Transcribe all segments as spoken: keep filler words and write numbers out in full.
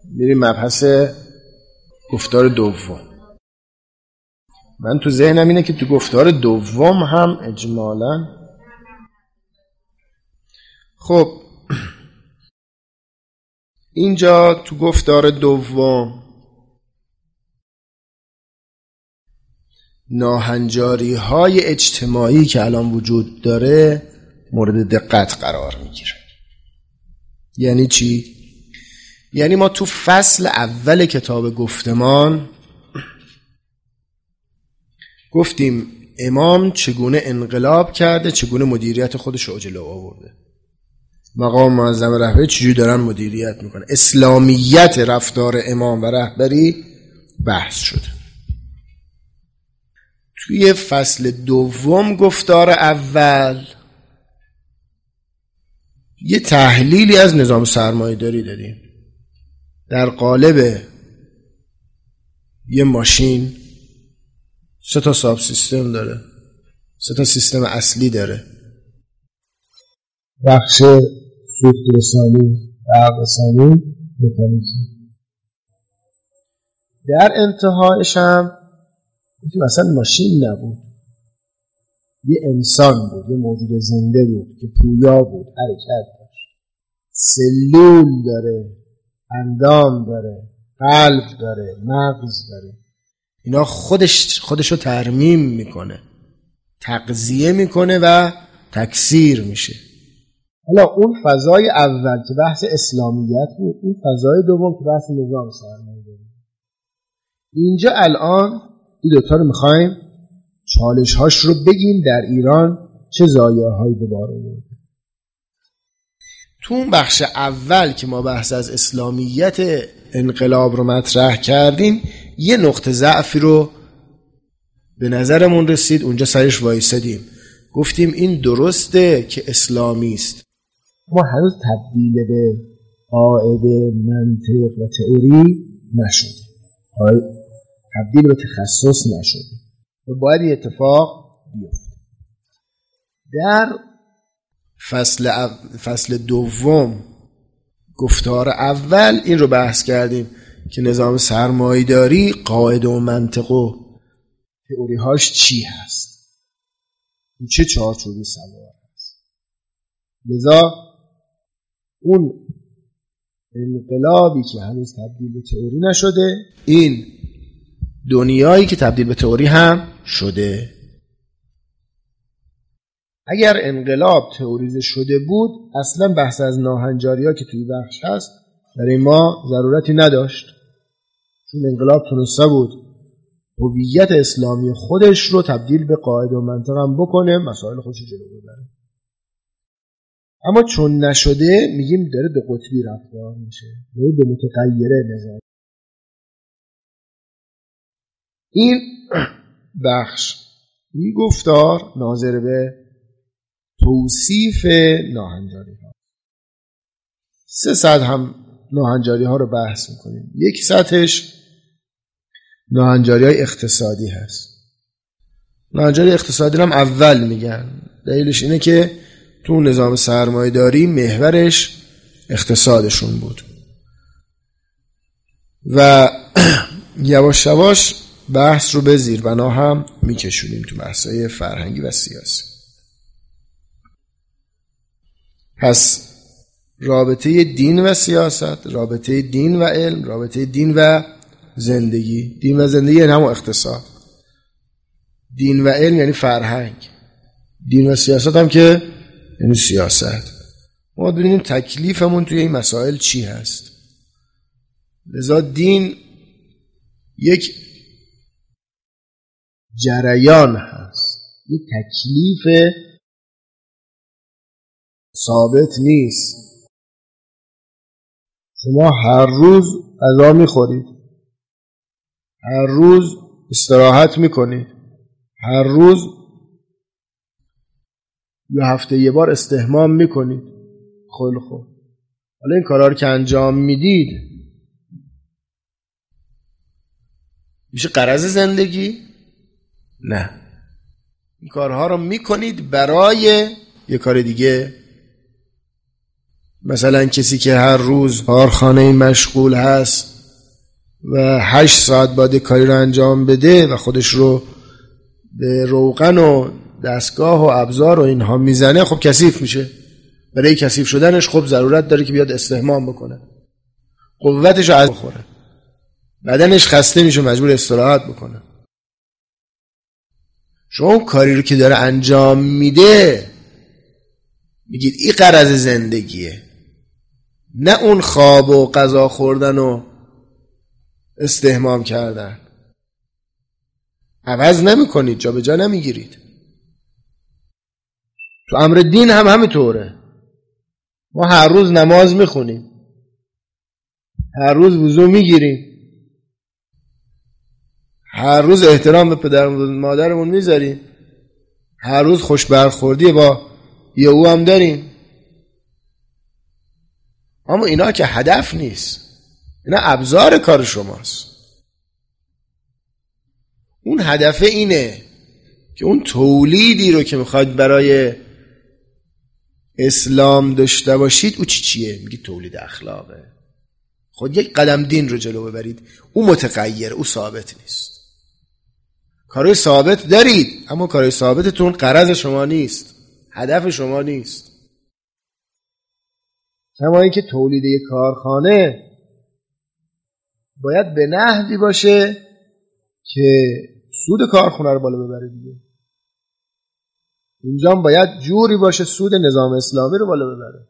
میریم مبحث گفتار دوم. من تو ذهنم اینه که تو گفتار دوم هم اجمالاً خب اینجا تو گفتار دوم ناهنجاری های اجتماعی که الان وجود داره مورد دقت قرار میگیره. یعنی چی؟ یعنی ما تو فصل اول کتاب گفتمان گفتیم امام چگونه انقلاب کرده، چگونه مدیریت خودش رو جلو آورده، مقام معظم رهبری چجوری دارن مدیریت میکنه، اسلامیت رفتار امام و رهبری بحث شده. توی فصل دوم گفتار اول یه تحلیلی از نظام سرمایه‌داری دادیم در قالب یه ماشین سه تا ساب سیستم داره، سه تا سیستم اصلی داره، بخش سوخت رسانی، برق رسانی، مکانیکی. در انتهایش هم گفتیم اصلا ماشین نبود، یه انسان بود، یه موجود زنده بود که پویا بود، حرکت داشت، سلول داره، اندام داره، قلب داره، مغز داره. اینا خودش خودشو ترمیم میکنه، تغذیه میکنه و تکثیر میشه. حالا اون فضای اول که بحث اسلامیت بود، اون فضای دوم که بحث نظام سرمایه‌داری. اینجا الان این دوتا رو میخوایم چالش هاش رو بگیم در ایران چه زایه‌هایی به بار آورده. تو اون بخش اول که ما بحث از اسلامیت انقلاب رو مطرح کردیم یه نقطه ضعفی رو به نظرمون رسید، اونجا سرش وایسادیم، گفتیم این درسته که اسلامی است، ما هنوز تبدیل به قاعده منطق و تئوری نشده، تبدیل به تخصص نشده و باید این اتفاق بیفته. در فصل او... فصل دوم گفتار اول این رو بحث کردیم که نظام سرمایه‌داری قاعده و منطق و تئوری هاش چی هست، این چه چارچوبی سوار هست. لذا اون انقلابی که هنوز تبدیل به تئوری نشده، این دنیایی که تبدیل به تئوری هم شده. اگر انقلاب تئوریزه شده بود اصلا بحث از ناهنجاری ها که توی بخش هست برای ما ضرورتی نداشت، چون انقلاب تونسته بود هویت اسلامی خودش رو تبدیل به قاعده و منطق هم بکنه، مسائل خودش جلو ببره. اما چون نشده میگیم داره دو قطبی رفتار میشه، داره به متغیره نظام. این بخش این گفتار ناظر به توصیف ناهنجاری ها. سه سطح هم ناهنجاری ها رو بحث میکنیم. یک سطحش ناهنجاری های اقتصادی هست. ناهنجاری اقتصادی هم اول میگن، دلیلش اینه که تو نظام سرمایه‌داری محورش اقتصادشون بود و یواش یواش بحث رو به زیر بنا هم میکشونیم تو بحث‌های فرهنگی و سیاسی. پس رابطه دین و سیاست، رابطه دین و علم، رابطه دین و زندگی. دین و زندگی یعنی همون اقتصاد، دین و علم یعنی فرهنگ، دین و سیاست هم که یعنی سیاست. ما ببینیم تکلیفمون توی این مسائل چی هست. لذا دین یک جریان هست، یک تکلیف ثابت نیست. شما هر روز غذا میخورید، هر روز استراحت میکنید، هر روز یا هفته یه بار استحمام میکنید. خیلی خوب، حالا این کارا رو که انجام میدید میشه غرض زندگی؟ نه، این کارها رو میکنید برای یه کار دیگه. مثلا کسی که هر روز کارخانه مشغول هست و هشت ساعت باید کاری رو انجام بده و خودش رو به روغن و دستگاه و ابزار و اینها میزنه، خب کثیف میشه. برای کثیف شدنش خب ضرورت داره که بیاد استحمام بکنه، قوتش رو از بخوره، بدنش خسته میشه، مجبور استراحت بکنه. شما اون کاری رو که داره انجام میده میگید این غرض زندگیه، نه اون خواب و غذا خوردن و استحمام کردن. عوض نمی کنید، جا به جا نمیگیرید. تو امر دین هم همینطوره. ما هر روز نماز میخونیم، هر روز وضو میگیریم، هر روز احترام به پدر و مادرمون میذاریم، هر روز خوش برخوردی با یه او هم داریم. اما اینا که هدف نیست، اینا ابزار کار شماست. اون هدف اینه که اون تولیدی رو که میخواید برای اسلام داشته باشید او چی چیه؟ میگید تولید اخلاقه. خود یک قدم دین رو جلو ببرید، او متغیره، او ثابت نیست. کارهای ثابت دارید اما کارهای ثابتتون غرض شما نیست، هدف شما نیست. کما اینکه تولید یک کارخانه باید به نحوی باشه که سود کارخانه رو بالا ببره دیگه. اینجا باید جوری باشه سود نظام اسلامی رو بالا ببره.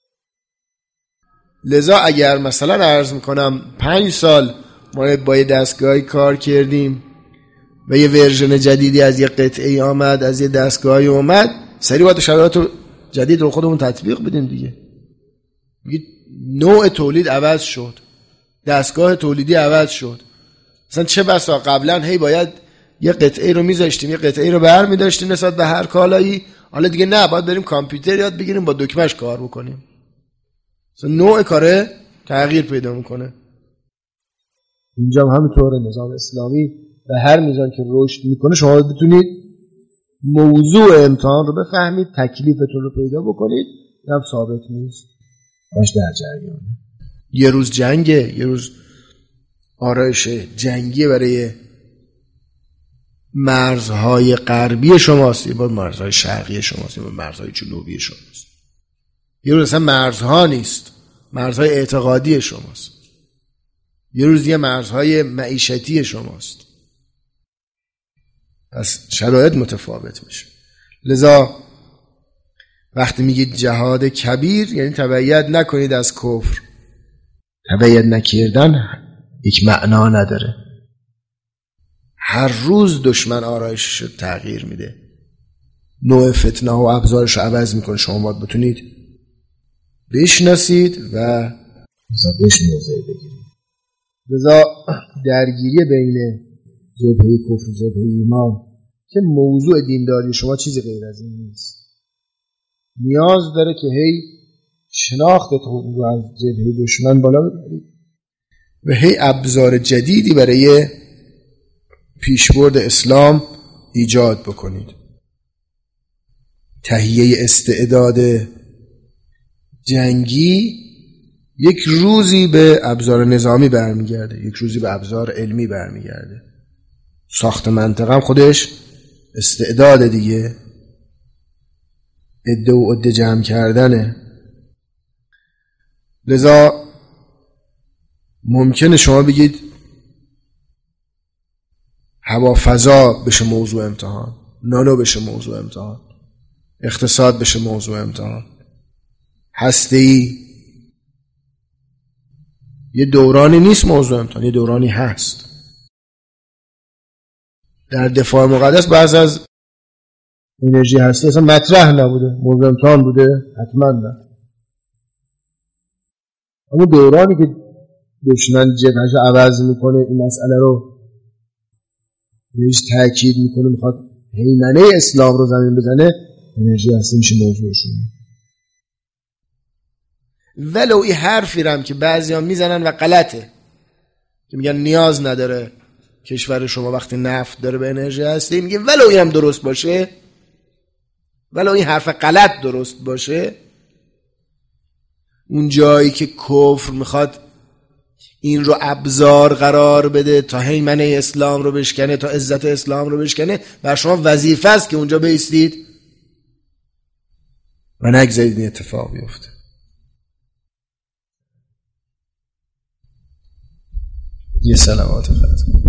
لذا اگر مثلا عرض میکنم پنج سال ما با یه دستگاهی کار کردیم و یه ورژن جدیدی از یه قطعه آمد، از یه دستگاهی اومد، سریع باید شرایط جدید رو خودمون تطبیق بدیم دیگه. میگید نوع تولید عوض شد، دستگاه تولیدی عوض شد. مثلا چه بسا قبلا هی باید یه قطعه رو میذاشتیم، یه قطعه رو برمی داشتیم نسبت به هر کالایی، حالا دیگه نه، باید بریم کامپیوتر یاد بگیریم با دکمهش کار بکنیم. مثلا نوع کاره تغییر پیدا میکنه. اینجا هم همینطوره. نظام اسلامی به هر میزان که رشد میکنه شما بتونید موضوع امتحان رو بفهمید، تکلیفتون رو پیدا بکنید. هم ثابت نیست، باش در جریانه. یه روز جنگه، یه روز آرایش جنگی برای مرزهای غربی شماست، یه بار مرزهای شرقی شماست، یه بار مرزهای جنوبی شماست. یه روز اصلا مرزها نیست، مرزهای اعتقادی شماست. یه روز یه مرزهای معیشتی شماست. پس شرایط متفاوت میشه. لذا وقتی میگید جهاد کبیر یعنی تبعیت نکنید از کفر. تبعیت نکردن یک معنا نداره. هر روز دشمن آرایشش رو تغییر میده، نوع فتنه و ابزارش رو عوض میکنه. شما باید بتونید بشناسید و بهش موضع بگیرید. لذا درگیری بین جبهه کفر و جبهه ایمان که موضوع دینداری شما چیزی غیر از این نیست. نیاز داره که هی شناختتون رو از جبهه دشمن بالا ببرید و هی ابزار جدیدی برای پیشبرد اسلام ایجاد بکنید. تهیه استعداد جنگی یک روزی به ابزار نظامی برمیگرده، یک روزی به ابزار علمی برمیگرده. ساخت منطقه هم خودش استعداد دیگه، عده و عده جمع کردنه. لذا ممکنه شما بگید هوا فضا بشه موضوع امتحان، نانو بشه موضوع امتحان، اقتصاد بشه موضوع امتحان، هسته‌ای. یه دورانی نیست موضوع امتحان، یه دورانی هست. در دفاع مقدس بعض از انرژی هستی اصلا مطرح نبوده، موضوع امتحان بوده؟ حتما نه. اما دورانی که دشمن جبهش عوض میکنه، این مسئله رو بهش تاکید میکنه، میخواد هیمنه اسلام رو زمین بزنه، انرژی هستی میشه موضوعشون. ولو این حرفی رم که بعضی ها میزنن و غلطه که میگن نیاز نداره کشور شما وقتی نفت داره به انرژی هستی، میگه ولو این هم درست باشه، ولو این حرف غلط درست باشه، اون جایی که کفر میخواد این رو ابزار قرار بده تا هیمنه اسلام رو بشکنه، تا عزت اسلام رو بشکنه، بر شما وظیفه است که اونجا بایستید و نگذارید این اتفاق بیفته. یه سلامات خدمت.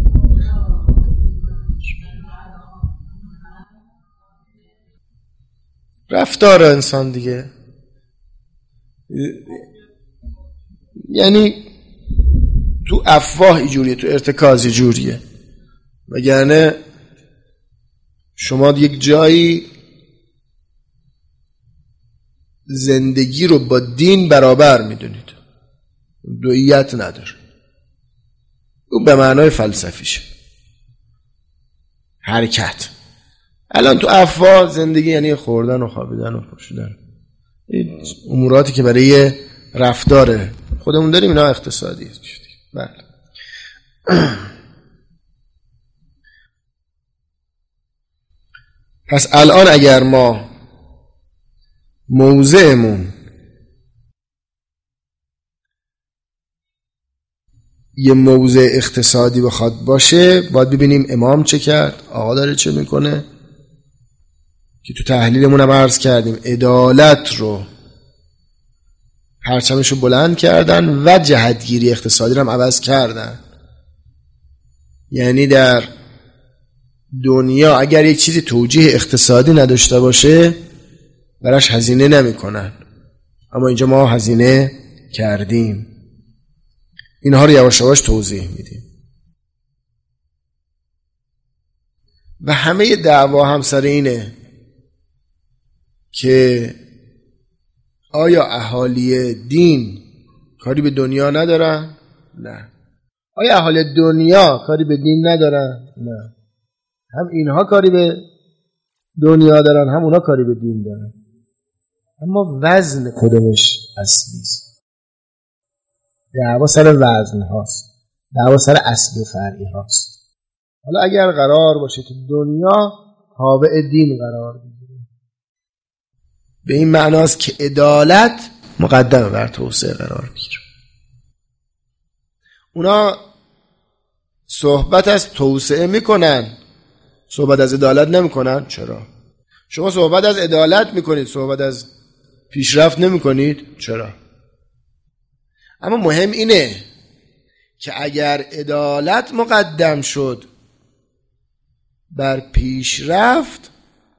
رفتار انسان دیگه، یعنی تو افواه اینجوریه، تو ارتکاز اینجوریه، وگرنه شما یک جایی زندگی رو با دین برابر میدونید، دوئیت نداره. اون به معنای فلسفیشه، حرکت. الان تو افواه زندگی یعنی خوردن و خوابیدن و پوشیدن، این اموراتی که برای رفتار خودمون داریم، اینا اقتصادی است. بله. پس الان اگر ما موضعمون یه موضع اقتصادی بخواد باشه، باید ببینیم امام چه کرد، آقا داره چه میکنه، که تو تحلیلمون هم عرض کردیم عدالت رو پرچمشو بلند کردن و جهتگیری اقتصادی رو هم عوض کردن. یعنی در دنیا اگر یک چیزی توجیه اقتصادی نداشته باشه براش هزینه نمی کنن، اما اینجا ما هزینه کردیم. اینها رو یواش یواش توضیح میدیم. و همه دعوا هم سر اینه که آیا اهالی دین کاری به دنیا ندارن؟ نه. آیا اهالی دنیا کاری به دین ندارن؟ نه. هم اینها کاری به دنیا دارن، هم اونا کاری به دین دارن، اما وزن کدومش اصلی است؟ دعوا سر وزن هاست، دعوا سر اصلی و فرعی هاست. حالا اگر قرار باشه که دنیا تابع دین قرار بگیره، به این معناست که عدالت مقدمه بر توسعه قرار بگیره. اونا صحبت از توسعه میکنن، صحبت از عدالت نمیکنن. چرا؟ شما صحبت از عدالت میکنید، صحبت از پیشرفت نمیکنید. چرا؟ اما مهم اینه که اگر عدالت مقدم شد بر پیشرفت،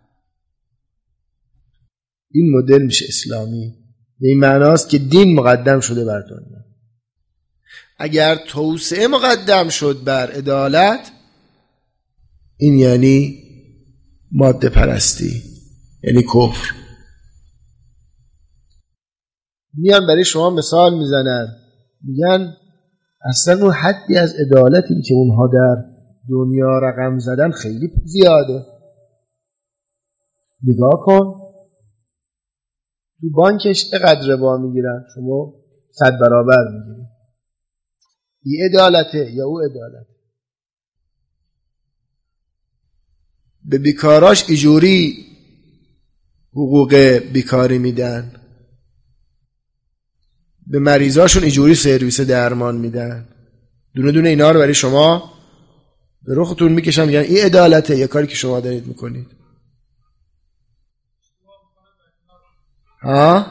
این مدل میشه اسلامی. به این معناست که دین مقدم شده بر دنیا. اگر توسعه مقدم شد بر عدالت، این یعنی ماده پرستی، یعنی کفر. میان برای شما مثال میزنن، میگن اصلا اون حدی از عدالتی که اونها در دنیا رقم زدن خیلی زیاده. نگاه کن تو بانکش چقدر ربا میگیرن، شما صد برابر میگیرید. این عدالته یا او عدالت؟ به بیکاراش ایجوری حقوق بیکاری میدن، به مریضاشون ایجوری سرویس درمان میدن. دونه دونه اینا رو برای شما به رختون میکشن، میگن این عدالته یا کاری که شما دارید میکنید. ها؟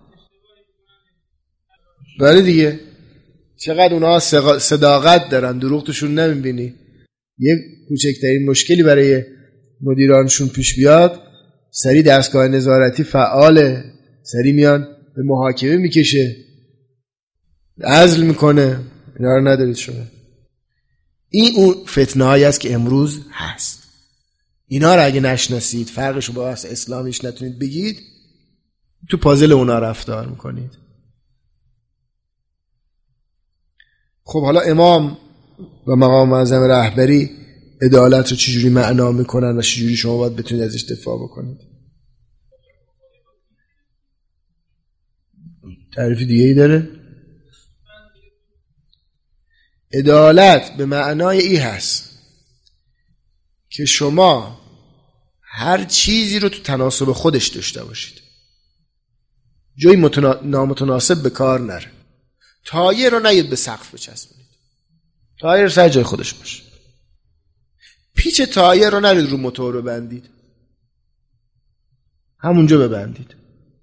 بله دیگه. چقدر اونها صداقت دارن، دروغ توشون نمیبینی. یک کوچکترین مشکلی برای مدیرانشون پیش بیاد، سری دستگاه نظارتی فعاله، سری میان به محاکمه میکشه، عزل میکنه. اینا رو ندارید شما. این اون فتنه هایی است که امروز هست. اینا رو اگه نشناسید، فرقش رو با اصل اسلامیش نتونید بگید، تو پازل اونا رفتار میکنید. خب حالا امام و مقام معظم رهبری عدالت رو چجوری معنا میکنن و چجوری شما باید بتونید ازش دفاع بکنید؟ تعریف دیگه ای داره؟ عدالت به معنای ای هست که شما هر چیزی رو تو تناسب خودش داشته باشید. جای متنا... نامتناسب به کار نره. تایر رو نید به سقف بچسبونید، تایر سر جای خودش باشه. پیچ تایر رو نرید رو موتور ببندید، همونجا ببندید.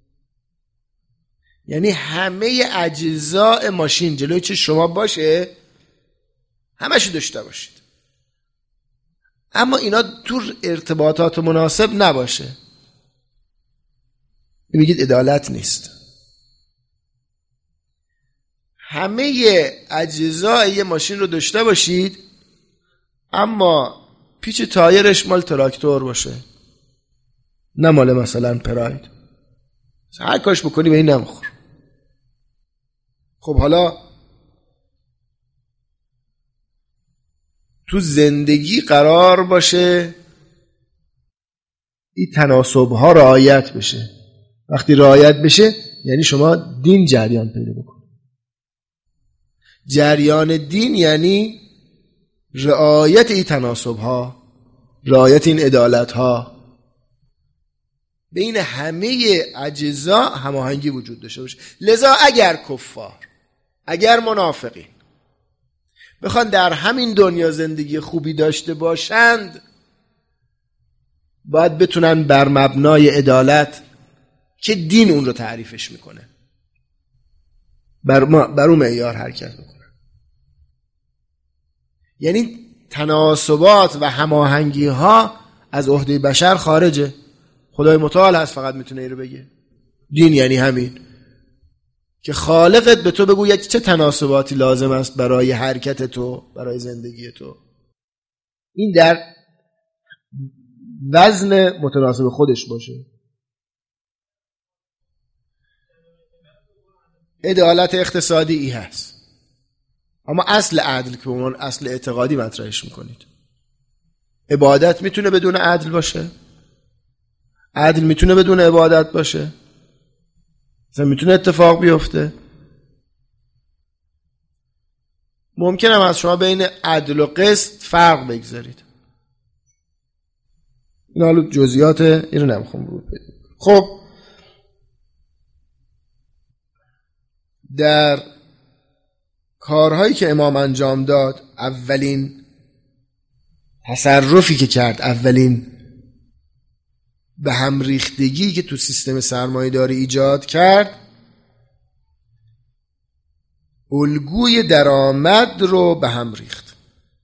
یعنی همه اجزاء ماشین جلوی چه شما باشه، همشو داشته باشید، اما اینا تو ارتباطات مناسب نباشه. میگید عدالت نیست. همه اجزای یه ماشین رو داشته باشید، اما پیچ تایرش مال تراکتور باشه، نه مال مثلا پراید. هر کاش بکنی به این نمخور. خب حالا تو زندگی قرار باشه این تناسب ها رعایت بشه. وقتی رعایت بشه یعنی شما دین جریان پیدا بکنید. جریان دین یعنی رعایت این تناسب ها، رعایت این عدالت ها، بین همه اجزا هماهنگی وجود داشته باشه. لذا اگر کفار، اگر منافقین بخوان در همین دنیا زندگی خوبی داشته باشند، باید بتونن بر مبنای عدالت که دین اون رو تعریفش میکنه بر, ما بر اون معیار حرکت میکنه. یعنی تناسبات و هماهنگی ها از عهده بشر خارجه. خدای متعال هست فقط میتونه این رو بگه. دین یعنی همین که خالقت به تو بگوید چه تناسباتی لازم است برای حرکت تو، برای زندگی تو. این در وزن متناسب خودش باشه. عدالت اقتصادی ای هست، اما اصل عدل که به عنوان اصل اعتقادی مطرحش میکنید. عبادت میتونه بدون عدل باشه؟ عدل میتونه بدون عبادت باشه؟ مثلا میتونه اتفاق بیفته؟ ممکنه از شما بین عدل و قسط فرق بگذارید. این حالا جزئیات این رو نمیخوام رو بدیم. خب در کارهایی که امام انجام داد، اولین تصرفی که کرد، اولین به هم ریختگی که تو سیستم سرمایه‌داری ایجاد کرد، الگوی درآمد رو به هم ریخت.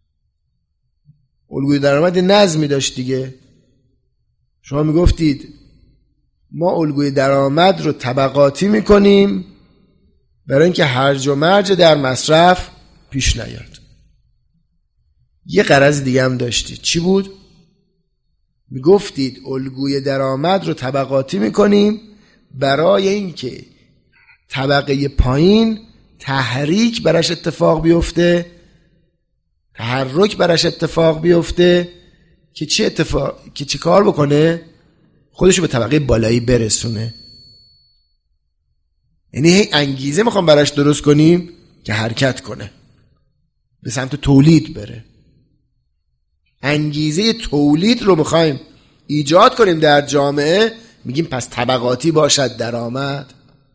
الگوی درآمد نظمی داشت دیگه. شما میگفتید ما الگوی درآمد رو طبقاتی میکنیم برای اینکه هرج و مرج در مصرف پیش نیاد. یه غرض دیگه هم داشتید. چی بود؟ میگفتید الگوی درآمد رو طبقاتی میکنیم برای اینکه طبقه پایین تحریک برش اتفاق بیفته، تحرک برش اتفاق بیفته که چه اتفاق که چه کار بکنه؟ خودشو به طبقه بالایی برسونه. یعنی هی انگیزه میخوام براش درست کنیم که حرکت کنه، به سمت تولید بره. انگیزه تولید رو میخوایم ایجاد کنیم در جامعه، میگیم پس طبقاتی باشد درآمد.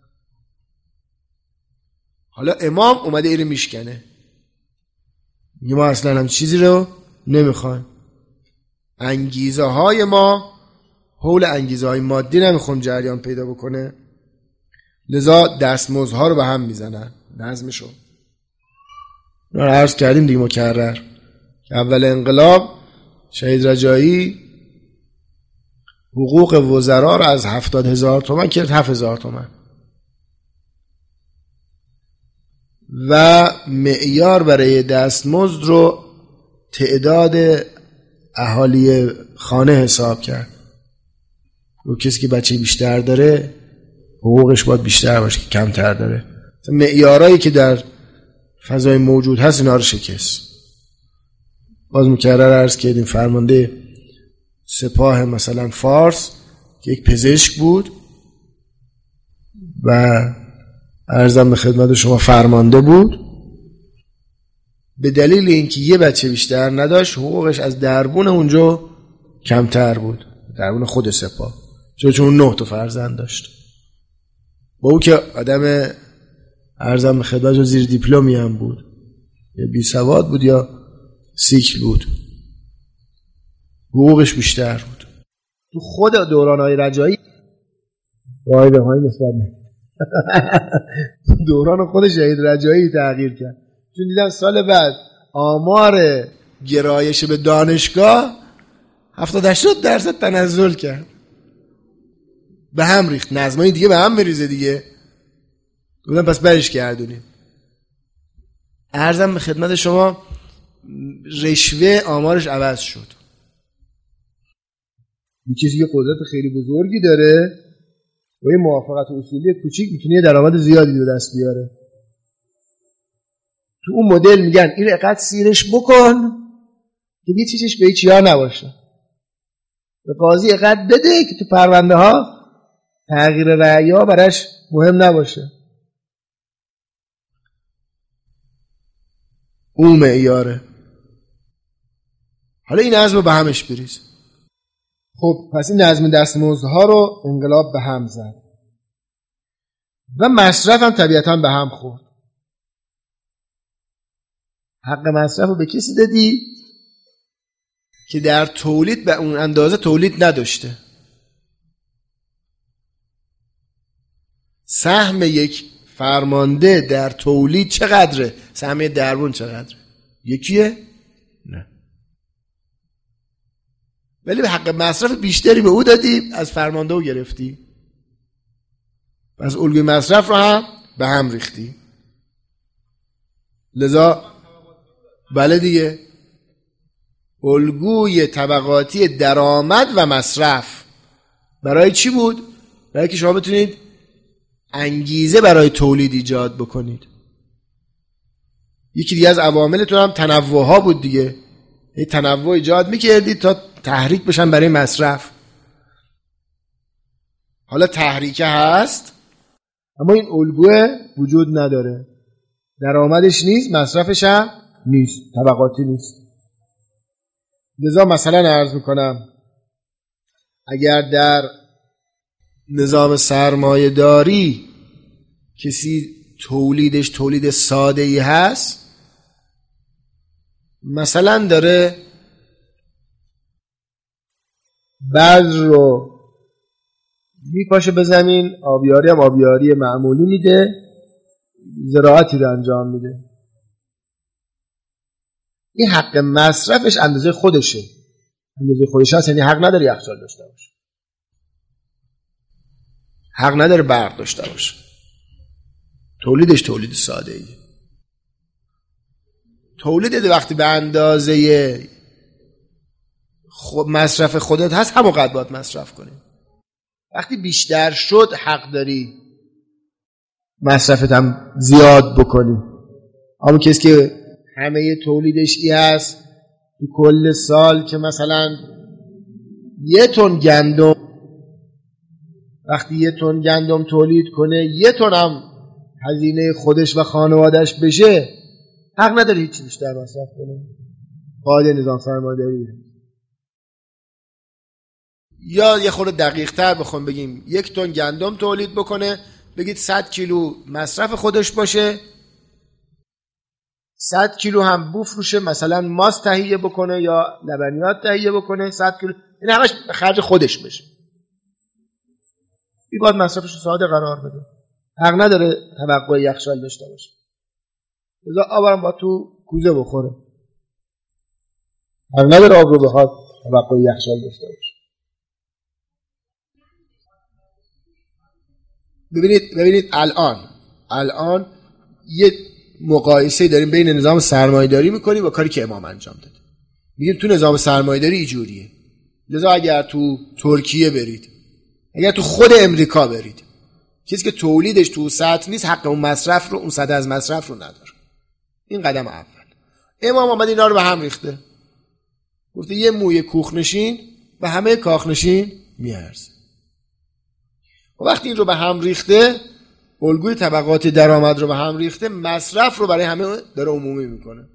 حالا امام اومده ایره میشکنه، میگه ما اصلا هم چیزی رو نمیخوایم. انگیزه های ما حول انگیزه های مادی نمیخوام جریان پیدا بکنه، لذا دستمزدها رو به هم میزنن. نظمشو رو عرض کردیم دیگه مکرر که اول انقلاب شهید رجایی حقوق وزرا رو از هفتاد هزار تومن کرد هفت هزار تومن و معیار برای دستمزد رو تعداد اهالی خانه حساب کرد. و کسی که بچه بیشتر داره حقوقش باید بیشتر باشه که کمتر داره. معیارایی که در فضای موجود هست اینا رو شکست. باز مکرر عرض کردیم فرمانده سپاه مثلا فارس که یک پزشک بود و عرضم به خدمت شما فرمانده بود، به دلیل اینکه یه بچه بیشتر نداشت حقوقش از دربون اونجا کمتر بود، دربون خود سپاه، چون چون نه تا فرزند داشت. با او که آدم عرضم به خدمت و زیر دیپلمی هم بود، یا بی سواد بود یا سیکل بود، حقوقش بیشتر بود. تو خود دوران‌های رجایی قاعده های نسبت دوران خود شهید رجایی تغییر کرد، چون دیدم سال بعد آمار گرایش به دانشگاه هفتاد هشتاد درصد تنزل کرد، به هم ریخت، نظمای دیگه به هم میریزه دیگه. گفتم پس برش گردونیم. عرضم به خدمت شما رشوه آمارش عوض شد. یه چیزی که قدرت خیلی بزرگی داره و یه موافقت اصولی کوچیک میتونه درآمد زیادی به دست بیاره. تو اون مدل میگن این اقد سیرش بکن که هیچ چیزش به هیچ یار نباشه. به قاضی اقد بده که تو پرونده ها تغییر رأی‌ها براش مهم نباشه. اون معیاره. حالا این نظم رو به همش بریز. خب پس این نظم دستمزدها رو انقلاب به هم زد و مصرف هم طبیعتاً به هم خورد. حق مصرف رو به کسی دادی که در تولید به اون اندازه تولید نداشته. سهم یک فرمانده در تولید چقدره؟ سهم دربون چقدره؟ یکیه؟ نه. ولی به حق مصرف بیشتری به او دادی، از فرمانده او گرفتی. پس الگوی مصرف رو هم به هم ریختی. لذا بله دیگه، الگوی طبقاتی درآمد و مصرف برای چی بود؟ برای که شما بتونید انگیزه برای تولید ایجاد بکنید. یکی دیگه از عواملتون هم تنوع ها بود دیگه. یه تنوع ایجاد میکردید تا تحریک بشن برای مصرف. حالا تحریکه هست اما این الگوه وجود نداره، درآمدش نیست، مصرفش هم نیست، طبقاتی نیست. لذا مثلا عرض میکنم اگر در نظام سرمایه داری کسی تولیدش تولید ساده ای هست، مثلا داره بذر رو میپاشه به زمین، آبیاری هم آبیاری معمولی میده، زراعتی رو انجام میده، این حق مصرفش اندازه خودشه. اندازه خودش هست، یعنی حق نداره یخچال داشته باشه، حق نداره برق داشته باشه، تولیدش تولید ساده ای. تولید وقتی به اندازه خود مصرف خودت هست همونقدر باید مصرف کنی. وقتی بیشتر شد حق داری مصرفت هم زیاد بکنی. اما کسی که همه تولیدش ای هست تو کل سال که مثلا یه تن گندم، وقتی یه تن گندم تولید کنه یه تن هم هزینه خودش و خانوادش بشه، حق نداره هیچی بیشتر مصرف کنه. قاعده نظام سرمایه‌داری. یا یه خورده دقیق تر بخوام بگیم یک تن گندم تولید بکنه، بگید صد کیلو مصرف خودش باشه، صد کیلو هم بفروشه، مثلا ماست تهیه بکنه یا لبنیات تهیه بکنه، صد کیلو، این همش خرج خودش بشه. بی باید مصرفش ساده قرار بده، حق نداره توقع یخچال داشته باشه. لذا آب هم با تو کوزه بخوره، حق نداره آب رو بخواد توقع یخچال داشته باشه. ببینید ببینید الان الان یه مقایسه داریم بین نظام سرمایه‌داری میکنیم با کاری که امام انجام داد. میگیم تو نظام سرمایه‌داری اینجوریه. لذا اگر تو ترکیه برید، اگر تو خود امریکا برید، کسی که تولیدش تو سطح نیست حق اون مصرف رو، اون سطح از مصرف رو نداره. این قدم اول. امام آمد اینا رو به هم ریخته. گفته یه موی کوخنشین به همه کاخنشین میارزه. و وقتی این رو به هم ریخته، الگوی طبقات درآمد رو به هم ریخته، مصرف رو برای همه داره عمومی میکنه.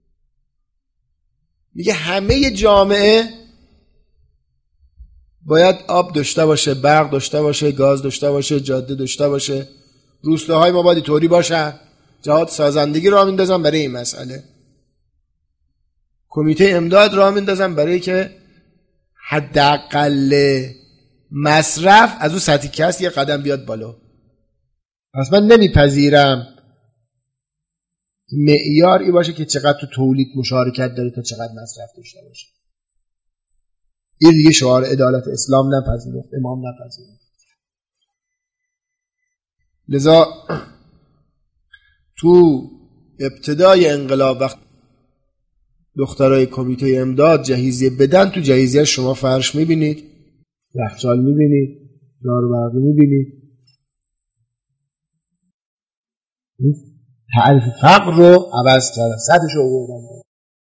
میگه همه جامعه باید آب داشته باشه، برق داشته باشه، گاز داشته باشه، جاده داشته باشه، روستاهای ما باید طوری باشن، جهات سازندگی راه میندازن برای این مسئله. کمیته امداد راه میندازن برای که حداقل مصرف از اون سطحی که هست یه قدم بیاد بالا. پس من نمیپذیرم معیار ای باشه که چقدر تو تولید مشارکت داری تا چقدر مصرف داشته باشه. این دیگه شعار عدالت اسلام نپذیرفت، امام نپذیرفت. لذا تو ابتدای انقلاب وقت دخترای کمیته امداد جهیزیه بدن، تو جهیزیه شما فرش میبینید، یخچال میبینید، دارو برقی میبینید. تعریف فقر رو عوض کردن، سطحش رو آوردن.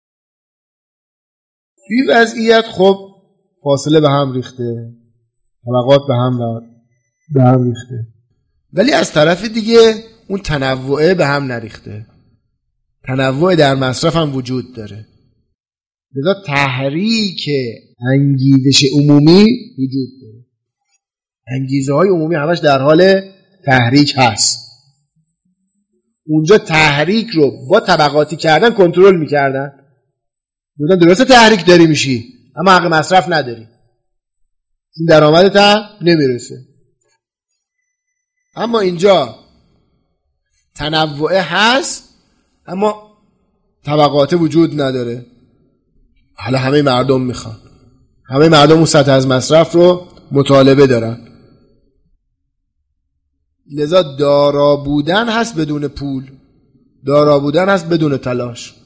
توی وضعیت خب فاصله به هم ریخته، طبقات به هم به هم ریخته، ولی از طرف دیگه اون تنوعه به هم نریخته. تنوع در مصرف هم وجود داره. لذا تحریک انگیزش عمومی وجود داره. انگیزه های عمومی همش در حال تحریک هست. اونجا تحریک رو با طبقاتی کردن کنترل میکردن. بودن درسته تحریک داری میشی اما حق مصرف نداری، این درآمدت هم نمیرسه. اما اینجا تنوع هست اما طبقات وجود نداره. حالا همه مردم میخوان، همه مردم اون سطح از مصرف رو مطالبه دارن. لذا دارا بودن هست بدون پول، دارا بودن هست بدون تلاش.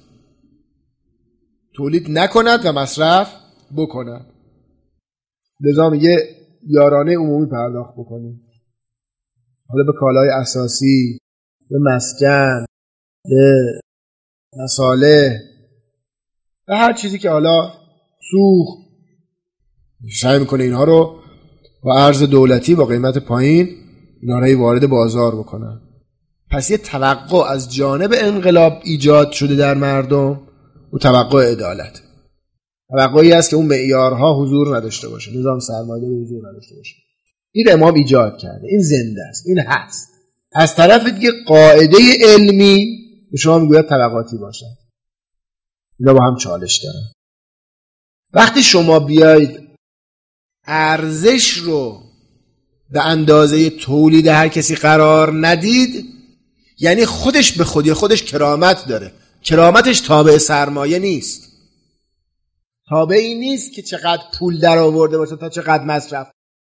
تولید نکند و مصرف بکند. لذا میگه یارانه عمومی پرداخت بکنیم، حالا به کالای اساسی، به مسکن، به مصالح، به هر چیزی که حالا سوخت، سعی میکنه اینها رو با ارز دولتی با قیمت پایین اینها رو وارد بازار بکنن. پس یه توقع از جانب انقلاب ایجاد شده در مردم، و توقع عدالت. توقعی است که اون معیارها حضور نداشته باشه، نظام سرمایه‌داری حضور نداشته باشه. این امام ایجاد کرده، این زنده است، این هست. از طرف دیگه قاعده علمی به شما میگوید طبقاتی باشه. اینا با هم چالش دارن. وقتی شما بیاید ارزش رو به اندازه تولید هر کسی قرار ندید، یعنی خودش به خودی خودش کرامت داره. کرامتش تابع سرمایه نیست. تابعی نیست که چقدر پول در آورده باشه تا چقدر مصرف.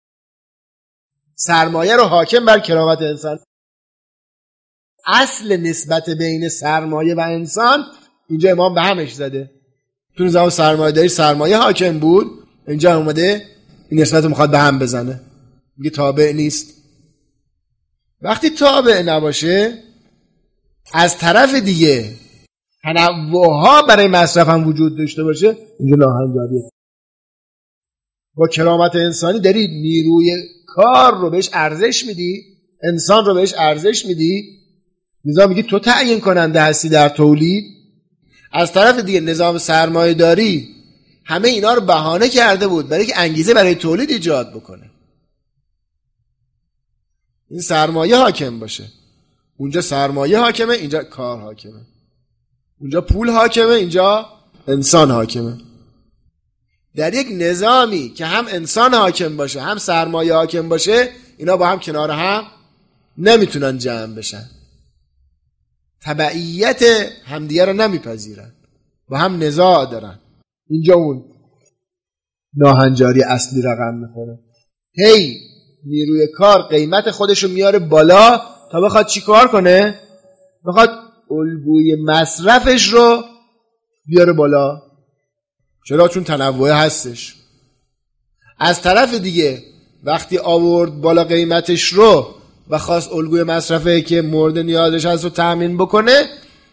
سرمایه رو حاکم بر کرامت انسان. اصل نسبت بین سرمایه و انسان اینجا امام به همش زده. تو نظام سرمایه داری سرمایه حاکم بود، اینجا اومده این نسبت رو میخواد به هم بزنه، میگه تابع نیست. وقتی تابع نباشه، از طرف دیگه تنوعها برای مصرف هم وجود داشته باشه، اینجا ناهنجاریه. با کرامت انسانی داری نیروی کار رو بهش ارزش میدی، انسان رو بهش ارزش میدی، نظام میگه تو تعیین کننده هستی در تولید. از طرف دیگه نظام سرمایه داری همه اینا رو بهانه کرده بود برای که انگیزه برای تولید ایجاد بکنه. این سرمایه حاکم باشه، اونجا سرمایه حاکمه، اینجا کار حاکمه. اونجا پول حاکمه، اینجا انسان حاکمه. در یک نظامی که هم انسان حاکم باشه هم سرمایه حاکم باشه، اینا با هم کنار هم نمیتونن جمع بشن. تبعیت همدیگه رو نمیپذیرن، با هم نزاع دارن. اینجا اون ناهنجاری اصلی رقم میخوره. هی نیروی کار قیمت خودشو میاره بالا تا بخواد چی کار کنه؟ بخواد الگوی مصرفش رو بیاره بالا. چرا؟ چون تنوع هستش. از طرف دیگه وقتی آورد بالا قیمتش رو و خواست الگوی مصرفه که مورد نیازش هست رو تأمین بکنه،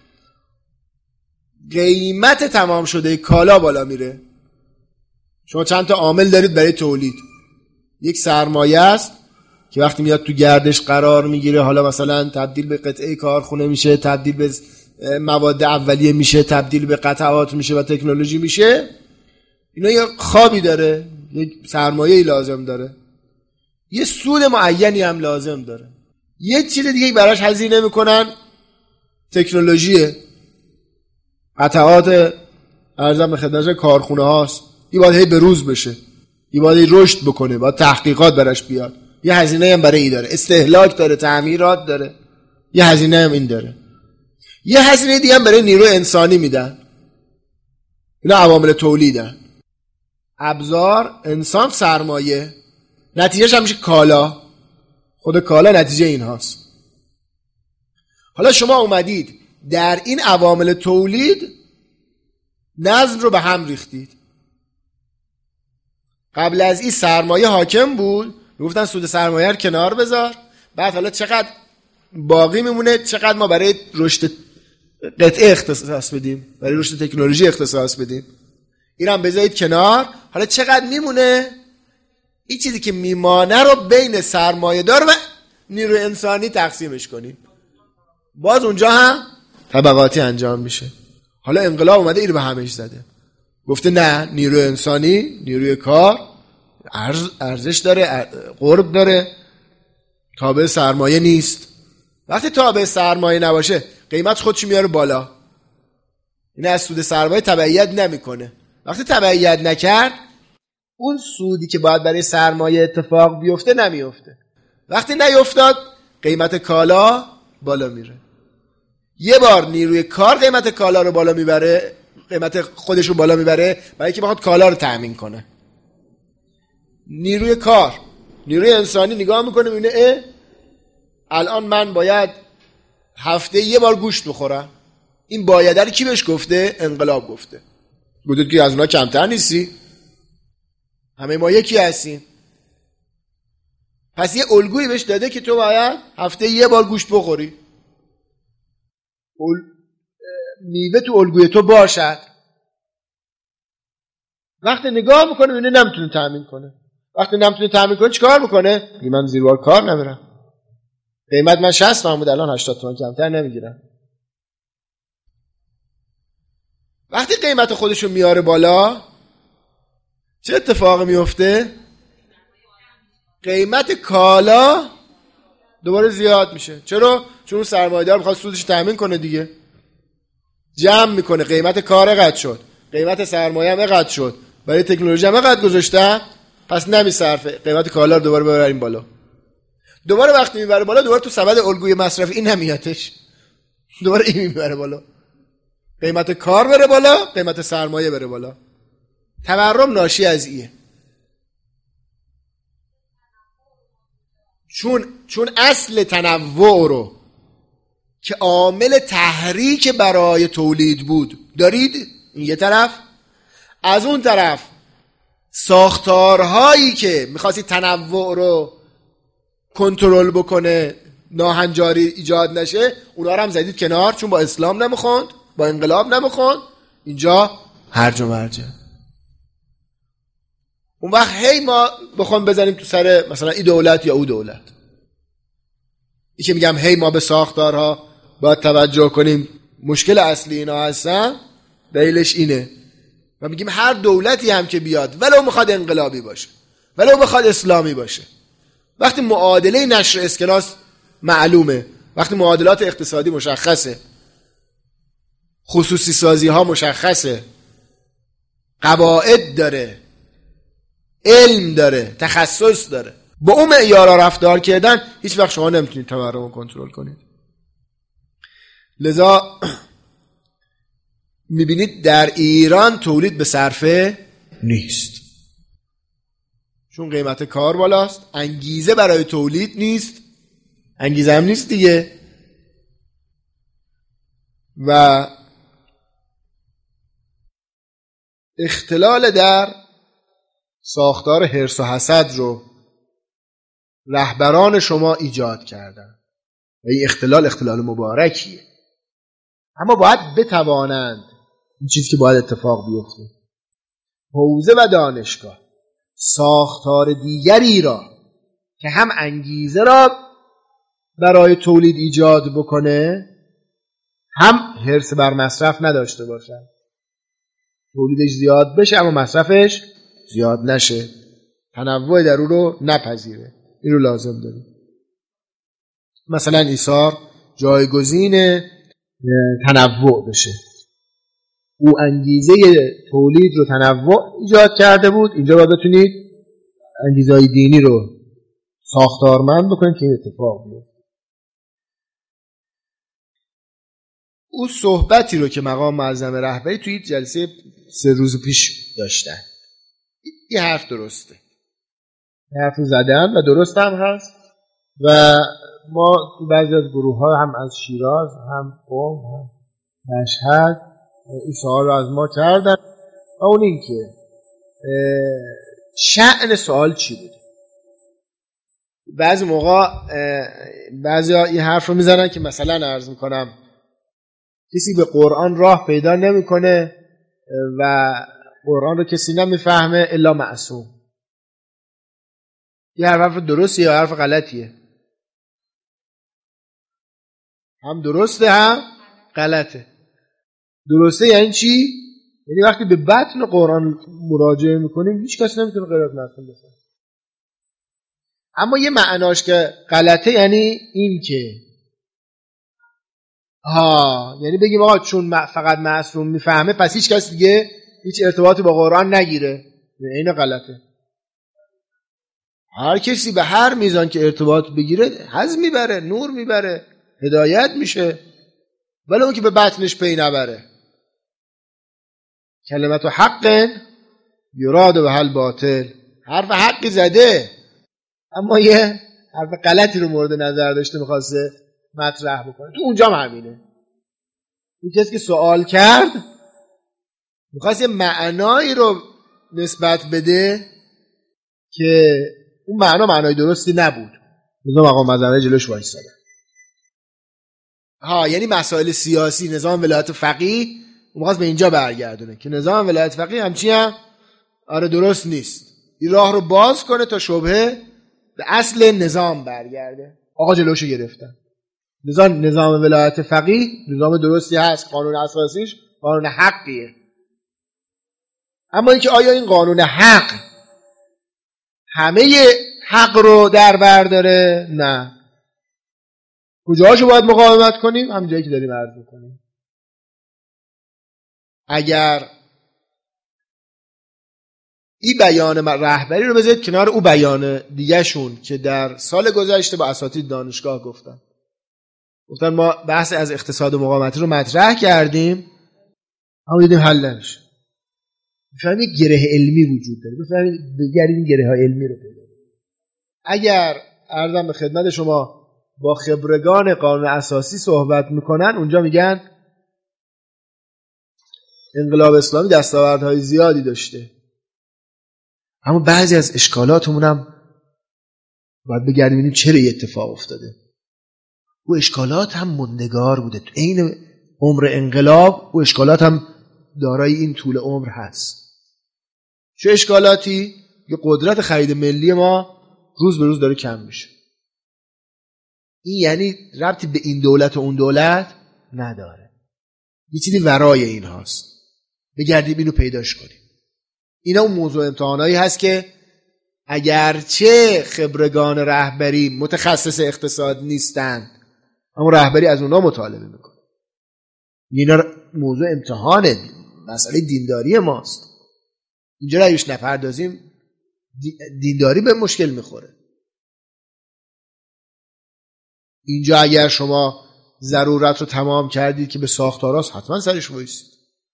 قیمت تمام شده کالا بالا میره. شما چند تا عامل دارید برای تولید. یک سرمایه است که وقتی میاد تو گردش قرار میگیره، حالا مثلا تبدیل به قطعه کارخونه میشه، تبدیل به مواد اولیه میشه، تبدیل به قطعات میشه و تکنولوژی میشه. اینا یه خوابی داره، یک سرمایه‌ای لازم داره، یه سود معینی هم لازم داره. یه چیز دیگه براش هزینه میکنن، تکنولوژیه، قطعات ارزم به خدمت کارخونه هاست. این باید هی به روز بشه، این باید رشد بکنه، باید تحقیقات براش بیاد، یه هزینه هم برای این داره، استهلاک داره، تعمیرات داره، یه هزینه هم این داره. یه هزینه دیگه هم برای نیرو انسانی میدن، اینا عوامل تولیدن. ابزار، انسان، سرمایه، نتیجهش هم میشه کالا. خود کالا نتیجه این هاست. حالا شما اومدید در این عوامل تولید نظم رو به هم ریختید. قبل از این سرمایه حاکم بود، گفتن سود سرمایه رو کنار بذار، بعد حالا چقدر باقی میمونه، چقدر ما برای رشد قطعه اختصاص بدیم، برای رشد تکنولوژی اختصاص بدیم، این هم بذارید کنار. حالا چقدر میمونه، این چیزی که میمانه رو بین سرمایه دار و نیروی انسانی تقسیمش کنیم. باز اونجا هم طبقاتی انجام میشه. حالا انقلاب اومده این رو به همش زده، گفته نه، نیروی انسانی، نیروی کار ارز، ارزش داره، قرب داره، تابع سرمایه نیست. وقتی تابع سرمایه نباشه قیمت خودش میاره بالا، این از سود سرمایه تبعیت نمیکنه. وقتی تبعیت نکرد اون سودی که باید برای سرمایه اتفاق بیفته نمیفته. وقتی نیفتاد قیمت کالا بالا میره. یه بار نیروی کار قیمت کالا رو بالا میبره، قیمت خودش رو بالا میبره برای اینکه بخواد کالا رو تامین کنه. نیروی کار، نیروی انسانی نگاه میکنه میبینه اه الان من باید هفته یه بار گوشت بخورم. این بایده رو کی بهش گفته؟ انقلاب گفته. گفته که از اونا کمتر نیستی، همه ما یکی هستیم. پس یه الگویی بهش داده که تو باید هفته یه بار گوشت بخوری، ال... میوه تو الگوی تو باشد. وقتی نگاه میکنه میبینه نمیتونه تامین کنه. وقتی نمیتونه تامین کنه چیکار میکنه؟ میگه من زیر بار کار نمیرم، قیمت من شصت تومن بود الان هشتاد تومن کمتر نمیگیرم. وقتی قیمت خودشو میاره بالا چه اتفاقی میفته؟ قیمت کالا دوباره زیاد میشه. چرا؟ چون اون سرمایه‌دار میخواد سودش تامین کنه دیگه، جمع میکنه، قیمت کار قد شد، قیمت سرمایه هم قد شد، برای تکنولوژی هم قد گذاشته، پس نمیصرفه قیمت کالا رو دوباره ببریم بالا. دوباره وقتی میبره بالا دوباره تو سبد الگوی مصرفی این نمیاتش، دوباره این میبره بالا، قیمت کار بره بالا، قیمت سرمایه بره بالا. تورم ناشی از ایه. چون چون اصل تنوع رو که عامل تحریک برای تولید بود دارید این یه طرف، از اون طرف ساختارهایی که میخواستید تنوع رو کنترل بکنه ناهنجاری ایجاد نشه اونا رو هم زدید کنار، چون با اسلام نمیخوند، با انقلاب نمیخوند، اینجا هرج و مرجه. اون وقت هی ما بخوام بزنیم تو سر مثلا این دولت یا او دولت، این که میگم هی ما به ساختارها باید توجه کنیم، مشکل اصلی اینا هستن، دلیلش اینه. و میگیم هر دولتی هم که بیاد ولو میخواد انقلابی باشه ولو بخواد اسلامی باشه، وقتی معادله نشر اسکناس معلومه، وقتی معادلات اقتصادی مشخصه، خصوصی سازی ها مشخصه، قواعد داره، علم داره، تخصص داره، با اون معیارها رفتار کردن هیچ وقت شما نمیتونید تورم رو کنترل کنید. لذا میبینید در ایران تولید به صرفه نیست، چون قیمت کار بالاست، انگیزه برای تولید نیست، انگیزه هم نیست دیگه، و اختلال در ساختار حرص و حسد رو رهبران شما ایجاد کردن و این اختلال اختلال مبارکیه، اما باید بتوانند این چیزی که باید اتفاق بیفته، حوزه و دانشگاه ساختار دیگری را که هم انگیزه را برای تولید ایجاد بکنه هم حرص بر مصرف نداشته باشد، تولیدش زیاد بشه اما مصرفش زیاد نشه، تنوع در او رو نپذیره، این رو لازم داریم. مثلا ایثار جایگزین تنوع بشه. او انگیزه تولید رو تنوع ایجاد کرده بود، اینجا باید بتونید انگیزهای دینی رو ساختارمند بکنید که اتفاق بیفته. او صحبتی رو که مقام معظم رهبری توی جلسه سه روز پیش داشتن، این حرف درسته، این حرف رو زدن و درست هم هست و ما بعضی از گروه ها هم از شیراز هم قم هم مشهد این سوال رو از ما کردن و اون این که شأن سوال چی بوده. بعضی موقع بعضی ها این حرف رو میزنن که مثلا عرض میکنم کسی به قرآن راه پیدا نمیکنه و قرآن رو کسی نمیفهمه الا معصوم. این حرف درسته یا حرف غلطیه؟ هم درسته هم غلطه. درسته یعنی چی؟ یعنی وقتی به بطن قرآن مراجعه میکنیم هیچ کسی نمیتونه قرائت معصوم بکنه. اما یه معناش که غلطه یعنی این که ها یعنی بگیم آقا چون فقط معصوم میفهمه پس هیچ کس دیگه هیچ ارتباطی با قرآن نگیره. این غلطه. هر کسی به هر میزان که ارتباط بگیره حظ میبره، نور میبره، هدایت میشه، ولی اون که به بطنش پی نبره. کلمت و حق یراد و حل باطل، حرف حقی زده اما یه حرف غلطی رو مورد نظر داشته میخواسته مطرح بکنه. تو اونجا هم همینه. اون کسی که سوال کرد میخواست یه معنایی رو نسبت بده که اون معنا معنای درستی نبود، نظام مقام معظم جلوش وایساده. ها یعنی مسائل سیاسی، نظام ولایت فقیه اون میخواست به اینجا برگردونه که نظام ولایت فقیه همچی هم آره درست نیست. این راه رو باز کنه تا شبهه به اصل نظام برگرده. آقا جلوشو گرفتن. نظام نظام ولایت فقیه نظام درستی هست، قانون اساسیش قانون حقیه. اما اینکه آیا این قانون حق همه حق رو در بر داره؟ نه. کجاشو باید مقاومت کنیم؟ همین جایی که داریم عرض می‌کنیم. اگر این بیان رهبری رو بذارید کنار او بیان دیگه شون که در سال گذشته با اساتید دانشگاه گفتن گفتن ما بحث از اقتصاد و مقاومتی رو مطرح کردیم اما دیدیم حل نمیشه. بفهمید گره علمی وجود داره، بفهمید بگردید این گره های علمی رو پیدا کنید. اگر عرضم به خدمت شما با خبرگان قانون اساسی صحبت میکنن اونجا میگن انقلاب اسلامی دستاوردهای زیادی داشته اما بعضی از اشکالاتمون هم باید بگردیم ببینیم چرا این اتفاق افتاده. او اشکالات هم موندگار بوده تو عین عمر انقلاب، او اشکالات هم دارای این طول عمر هست. چه اشکالاتی؟ یه قدرت خرید ملی ما روز به روز داره کم میشه. این یعنی ربطی به این دولت و اون دولت نداره، یه چیزی ورای این هاست. بگردیم اینو پیداش کنیم. اینا اون موضوع امتحانایی هست که اگرچه خبرگان رهبری متخصص اقتصاد نیستن اما رهبری از اونا مطالبه میکنه. اینا موضوع امتحانه، مسئله دینداری ماست. اینجا رویش نپردازیم دینداری به مشکل میخوره. اینجا اگر شما ضرورت رو تمام کردید که به ساختاراست حتما سرش وایسید.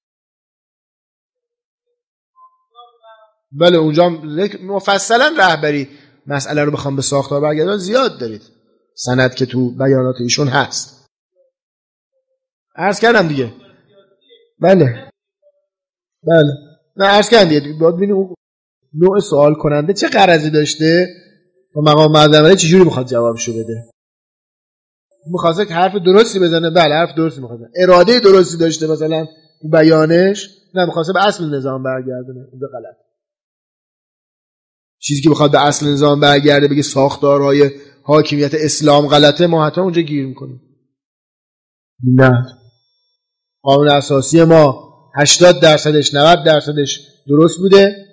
بله اونجا مفصلا رهبری مسئله رو بخوام به ساختار برگردن زیاد دارید، سند که تو بیانات ایشون هست. عرض کردم دیگه. بله بله نه عرض کردم دیگه. باید ببینید اون نوع سوال کننده چه غرضی داشته و مقام معظم چجوری میخواد جوابشو بده. میخواسته که حرف درستی بزنه، بله حرف درستی میخواسته، اراده درستی داشته مثلا تو بیانش، نه میخواسته به اصل نظام برگردونه، اونجا غلط. چیزی که بخواد به اصل نظام برگرده بگه ساختارهای حاکمیت اسلام غلطه، ما حتما اونجا گیر میکنیم. نه، قانون اساسی ما هشتاد درصدش نود درصدش درست بوده،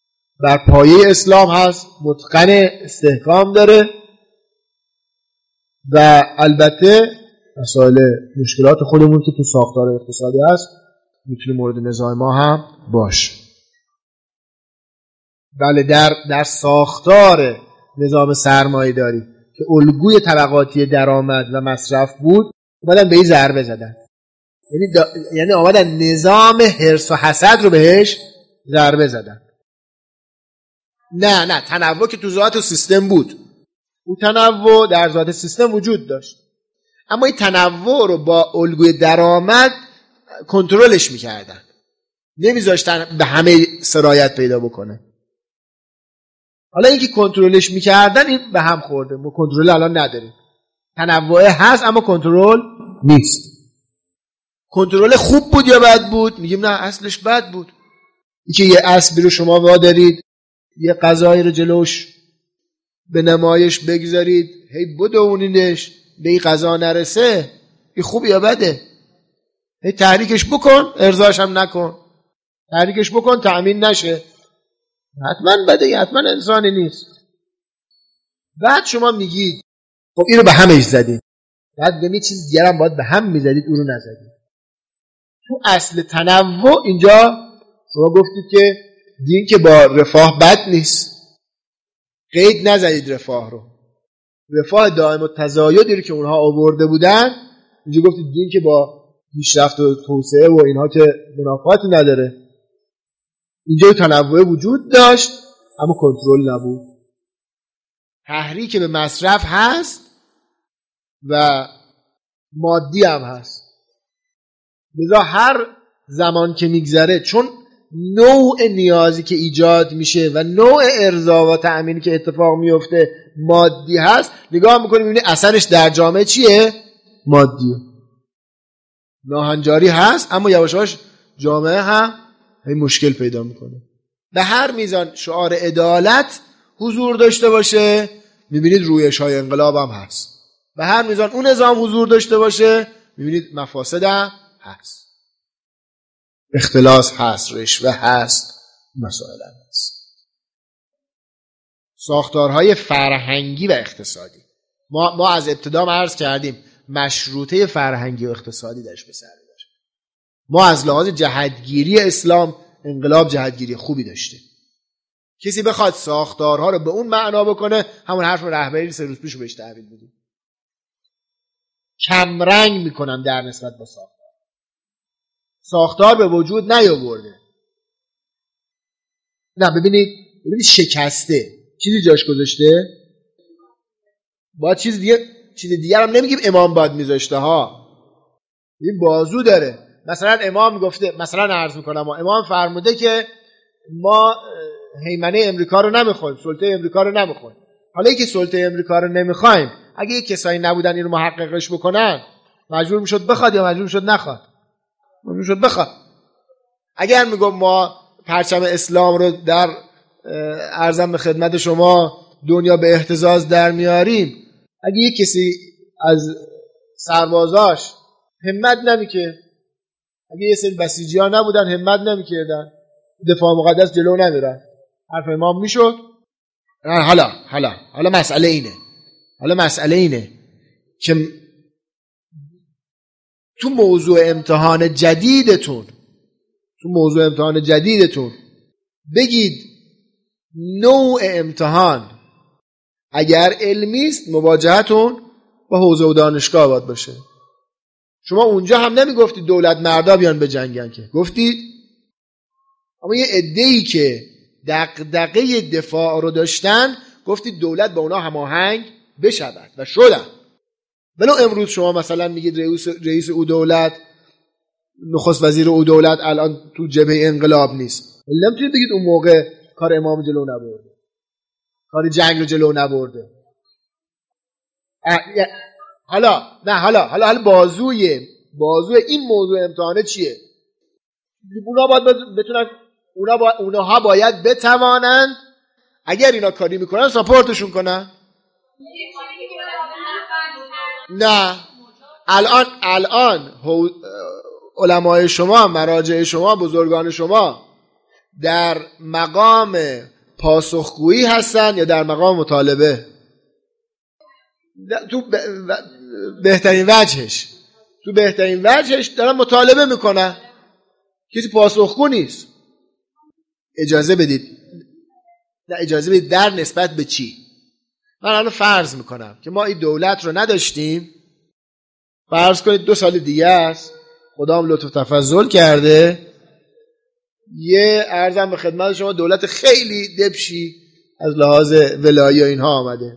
بر پایه اسلام هست، متقن، استحکام داره. و البته مسائل مشکلات خودمون که تو ساختار اقتصادی هست میتونه مورد نزاع ما هم باشه. بله در در ساختار نظام سرمایه‌داری که الگوی طبقاتی درآمد و مصرف بود اومدن به این ضربه زدن، یعنی دا... یعنی اومدن نظام حرص و حسد رو بهش ضربه زدن. نه نه تنوع که تو ذات سیستم بود، اون تنوع در ذات سیستم وجود داشت، اما این تنوع رو با الگوی درآمد کنترلش میکردن، نمیذاشتن به همه سرایت پیدا بکنه. حالا اینکه کنترلش میکردن این به هم خورده، ما کنترل الان نداریم. تنوع هست اما کنترل نیست. کنترل خوب بود یا بد بود؟ میگیم نه اصلش بد بود. اینکه یه اسبی رو شما وادارید یه غذایی رو جلوش به نمایش بگذارید هی بدونینش به این غذا نرسه، این خوب یا بده؟ هی تحریکش بکن ارضاش هم نکن، تحریکش بکن تأمین نشه، حتما بده، حتما انسانی نیست. بعد شما میگید خب اینو به همش زدید، بعد به یه چیز دیگه هم باید به هم میزدید اون رو نزدید. تو اصل تنوع اینجا شما گفتید که دین که با رفاه بد نیست، قید نزدید رفاه رو، رفاه دائم و تزایدی رو که اونها آورده بودن اینجا گفتید دین که با پیشرفت و توسعه و اینها که منافاتی نداره. اینجا تنوع وجود داشت اما کنترل نبود. تحریک به مصرف هست و مادی هم هست، لذا هر زمان که میگذره چون نوع نیازی که ایجاد میشه و نوع ارضا و تأمینی که اتفاق میفته مادی هست، نگاه میکنیم میبینی اثرش در جامعه چیه؟ مادیه. ناهنجاری هست اما یواش یواش جامعه هم هی مشکل پیدا میکنه. به هر میزان شعار عدالت حضور داشته باشه میبینید رویش های انقلاب هم هست، به هر میزان اون نظام حضور داشته باشه میبینید مفاسد هم هست، اختلاس هست، رشوه هست، مسائل هست. ساختارهای فرهنگی و اقتصادی ما, ما از ابتدا عرض کردیم مشروطه فرهنگی و اقتصادی داشت به سر داشت. ما از لحاظ جهتگیری اسلام انقلاب جهتگیری خوبی داشته. کسی بخواد ساختارها رو به اون معنا بکنه همون حرف رهبری سه روز پیش رو بهش تحویل بدیم، کم رنگ میکنن در نسبت با ساختار. ساختار به وجود نیاورده. نه ببینید ببینید شکسته، چیزی جاش گذاشته، باید چیز دیگه چیز دیگه هم نمیگیم امام باید میذاشته ها، این بازو داره. مثلا امام گفته، مثلا عرض میکنم امام فرموده که ما هیمنه امریکا رو نمیخوایم، سلطه امریکا رو نمیخوایم. حالا اینکه سلطه امریکا رو نمیخوایم، اگه یک کسایی نبودن اینو محققش بکنن مجبور میشد بخواد یا مجبور میشد نخواد؟ مجبور میشد بخواد. اگر میگم ما پرچم اسلام رو در عرضم به خدمت شما دنیا به اهتزاز در میاریم، اگه یک کسی از سربازاش همت نمیکرد، اگه یه سری بسیجی ها نبودن همت نمیکردن، دفاع مقدس جلو نمیرن، حرف امام میشد. حالا حالا حالا مسئله اینه حالا مسئله اینه که تو موضوع امتحان جدیدتون تو موضوع امتحان جدیدتون بگید نوع امتحان اگر علمی است مواجهتون با حوزه و دانشگاه باید باشه. شما اونجا هم نمیگفتید دولت مردا بیان به جنگن، که گفتید اما یه عده‌ای که دغدغه دفاع رو داشتن گفتید دولت با اونا هماهنگ بشود و شدن. ولو امروز شما مثلا میگید رئیس رئیس او دولت، نخست وزیر او دولت الان تو جبهه انقلاب نیست، ولی نمیتونید بگید اون موقع کار امام جلو نبرده، کار جنگ رو جلو نبرده. حالا نه حالا حالا حالا بازوی بازوی این موضوع امتحانه چیه؟ اونا باید بتونن اونا با اونها باید بتوانند اگر اینا کاری میکنن ساپورتشون کنن. نه الان الان علمای شما، مراجع شما، بزرگان شما در مقام پاسخگویی هستن یا در مقام مطالبه؟ تو ب... بهترین وجهش تو بهترین وجهش دارن مطالبه میکنن، کسی پاسخگو نیست. اجازه بدید، نه اجازه بدید در نسبت به چی؟ من الان فرض میکنم که ما این دولت رو نداشتیم، فرض کنید دو سال دیگه است، خدا هم لطف تفضل کرده، یه عرضم به خدمت شما دولت خیلی دبشی از لحاظ ولایی و اینها آمده.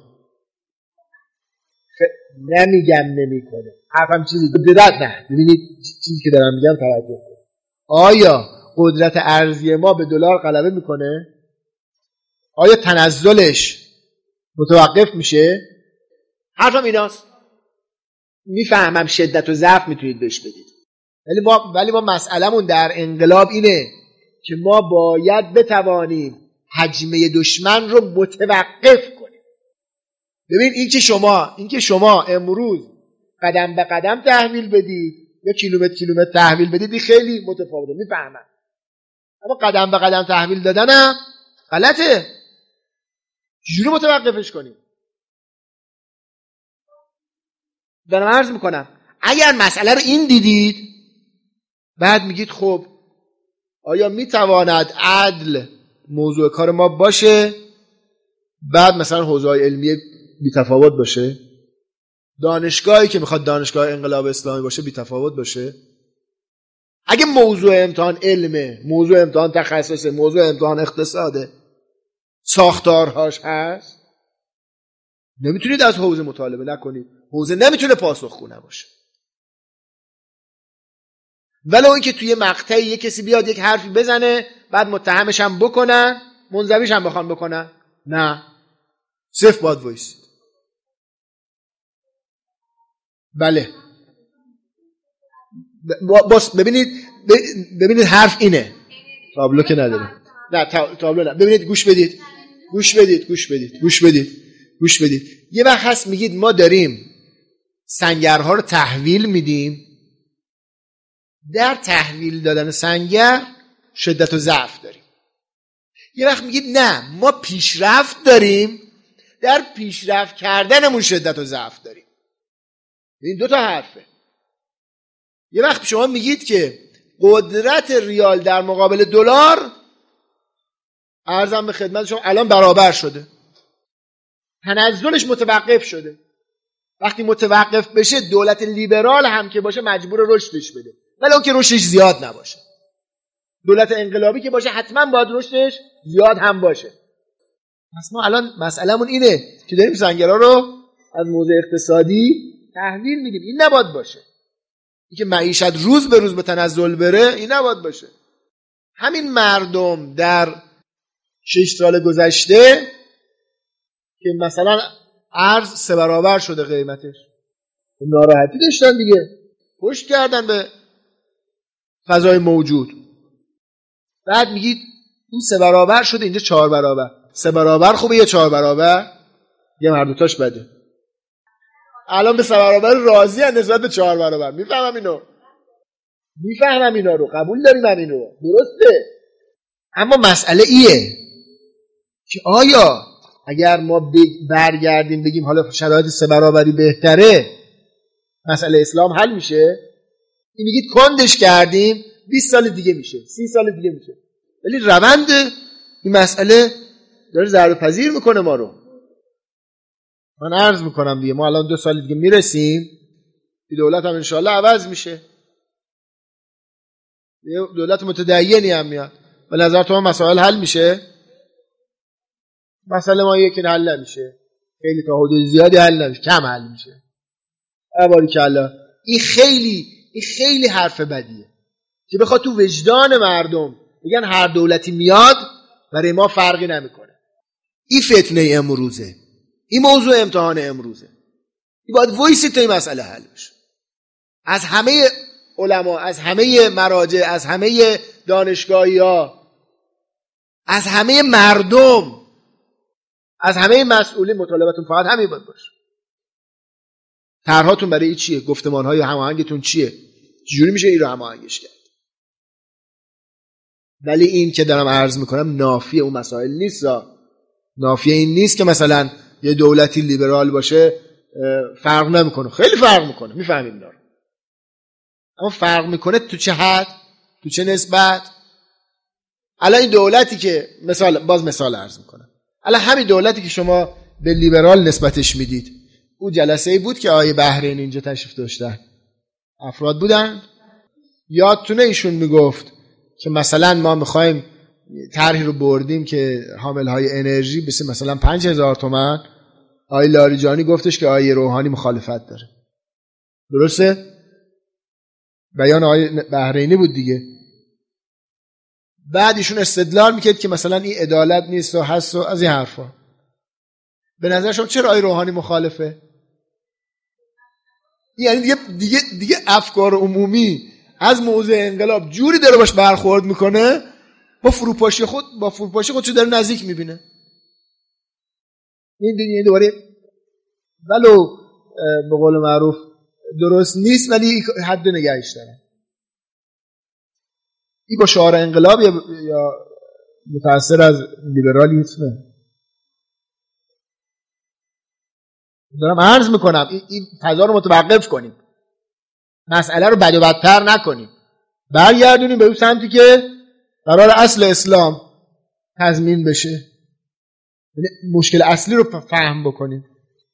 خ... نمیگم نمیکنه، حرفم چیزی قدرت نه. ببینید چیزی که دارم میگم توجه کنید. آیا قدرت ارزی ما به دلار غلبه میکنه؟ آیا تنزلش متوقف میشه؟ حرفم ایناست. میفهمم شدت و ضعف میتونید بهش بدید، ولی ما ولی ما مسئلهمون در انقلاب اینه که ما باید بتوانیم حجمه دشمن رو متوقف کنیم. ببین این که شما این که شما امروز قدم به قدم تحویل بدید یا کیلومتر کیلومتر تحویل بدید این خیلی متفاوته، میفهمم. اما قدم به قدم تحویل دادنم غلطه. چجوری متوقفش کنیم؟ دارم عرض میکنم اگر مسئله رو این دیدید بعد میگید خب آیا میتواند عدل موضوع کار ما باشه، بعد مثلا حوزه‌های علمیه بی‌تفاوت باشه، دانشگاهی که میخواد دانشگاه انقلاب اسلامی باشه بی‌تفاوت باشه. اگه موضوع امتحان علمه، موضوع امتحان تخصصه، موضوع امتحان اقتصاده، ساختارهاش هست، نمیتونید از حوزه مطالبه نکنید. حوزه نمیتونه پاسخگو نباشه. ولو اینکه توی مقطعی یک کسی بیاد یک حرفی بزنه بعد متهمش هم بکنن، منزویش هم بخوان بکنن، نه، صفر باید وایسید. بله باز ببینید ببینید حرف اینه. تابلو که نداره. نه تابلو نه. ببینید گوش بدید گوش بدید گوش بدید گوش بدید گوش بدید یه وقت هست میگید ما داریم سنگرها رو تحویل میدیم. در تحویل دادن سنگر شدت و ضعف داریم. یه وقت میگید نه ما پیشرفت داریم، در پیشرفت کردنمون شدت و ضعف داریم. این دو تا حرفه. یه وقت شما میگید که قدرت ریال در مقابل دلار عرضم به خدمت شما الان برابر شده، تنزلش متوقف شده. وقتی متوقف بشه دولت لیبرال هم که باشه مجبور رشدش بده، ولی اون که رشدش زیاد نباشه. دولت انقلابی که باشه حتما باید رشدش زیاد هم باشه. پس ما الان مسئلهمون اینه که داریم سنگرها رو از موضوع اقتصادی تحویل میدیم. این نباید باشه. این که معیشت روز به روز به تنزل بره این نباید باشه. همین مردم در شش سال گذشته که مثلا ارز سه برابر شده قیمتش، ناراحتی داشتن دیگه، پشت کردن به فضای موجود. بعد میگید اون سه برابر شده اینجا چهار برابر. سه برابر خوبه یا چهار برابر؟ یه مردوتاش بده. الان به سه برابر راضی هستن نسبت به چهار برابر. میفهمم اینو میفهمم اینا رو، قبول داریم هم اینو، درسته. اما مسئله ایه که آیا اگر ما برگردیم بگیم حالا شرایط سه برابری بهتره مسئله اسلام حل میشه؟ این میگید کندش کردیم بیست سال دیگه میشه، سی سال دیگه میشه، ولی روند این مسئله داره ضربه پذیر میکنه ما رو. من عرض میکنم دیگه ما الان دو سال دیگه میرسیم، این دولت هم انشاءالله عوض میشه، یه دولت متدینی هم میاد. به نظر تو مسائل حل میشه؟ مسئله ما یکی حل نمیشه، خیلی تا حدود زیادی حل نمیشه، کم حل میشه. اباری کلا این خیلی این خیلی حرف بدیه که بخواد تو وجدان مردم بگن هر دولتی میاد برای ما فرقی نمیکنه. این فتنه امروزه، این موضوع امتحان امروزه. این باید وایسی تا این مسئله حل بشه. از همه علما، از همه مراجع، از همه دانشگاهی‌ها، از همه مردم، از همه مسئولین مطالبتون فقط همین باید باشه. طرحاتون برای چیه؟ گفتمان‌های هماهنگتون چیه؟ چجوری میشه این رو هماهنگش کرد؟ ولی این که دارم عرض میکنم نافی اون مسائل نیست. نافی این نیست که مثلا یه دولتی لیبرال باشه فرق نمیکنه. خیلی فرق میکنه، میفهمیم اینا رو. اما فرق میکنه تو چه حد، تو چه نسبت. الان این دولتی که مثال باز مثال عرض میکنم، الان همین دولتی که شما به لیبرال نسبتش میدید، اون جلسه ای بود که آیه بحرین اینجا تشریف داشتن، افراد بودن. یادتونه ایشون میگفت که مثلا ما میخوایم طرحی رو بردیم که حامل های انرژی بسه مثلا پنج هزار تومن. آیه لاریجانی گفتش که آیه روحانی مخالفت داره. درسته؟ بیان آیه بحرینی بود دیگه. بعد ایشون استدلال میکرد که مثلا این عدالت نیست و هست و از این حرفا. به نظر شما چرا آیه روحانی مخالفه؟ یعنی دیگه دیگه دیگه افکار عمومی از موضوع انقلاب جوری داره باش برخورد میکنه، با فروپاشی خود با فروپاشی خودشو داره نزدیک میبینه. این دیگه دوباره ولو به قول معروف درست نیست ولی حد نگهش داره. این با شعار انقلاب یا, یا متأثر از لیبرالیسمه؟ دارم عرض میکنم این, این فضا رو متوقف کنیم، مسئله رو بد و بدتر نکنیم، برگردونیم به اون سمتی که قرار اصل اسلام تضمین بشه، مشکل اصلی رو فهم بکنیم.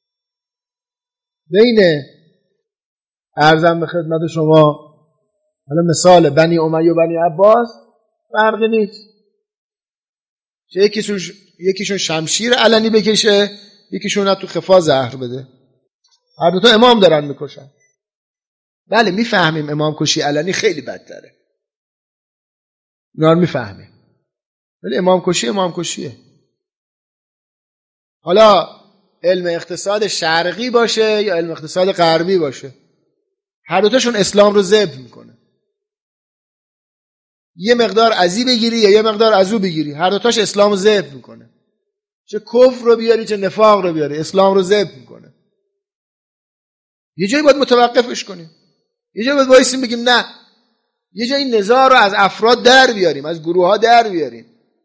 بین عرضم به خدمت شما حالا مثال بنی امیه و بنی عباس فرقی نیست. چه یکیشون یکیشون شمشیر علنی بکشه، یکیشون تو خفا زهر بده. هر دو تا امام دارن میکشن. بله میفهمیم امام کشی علنی خیلی بدتره، اینا رو میفهمیم، ولی امام کشی امام کشیه. حالا علم اقتصاد شرقی باشه یا علم اقتصاد غربی باشه، هر دوتاشون اسلام رو ذبح میکنه. یه مقدار ازی بگیری یا یه مقدار ازو بگیری، هر دوتاش اسلام رو ذبح میکنه. چه کفر رو بیاری چه نفاق رو بیاری، اسلام رو ذبح میکنه. یه جایی باید متوقفش کنیم، یه جایی باید وایسیم بگیم نه، یه جایی این نزاع رو از افراد در بیاریم، از گروه ها در بیاریم.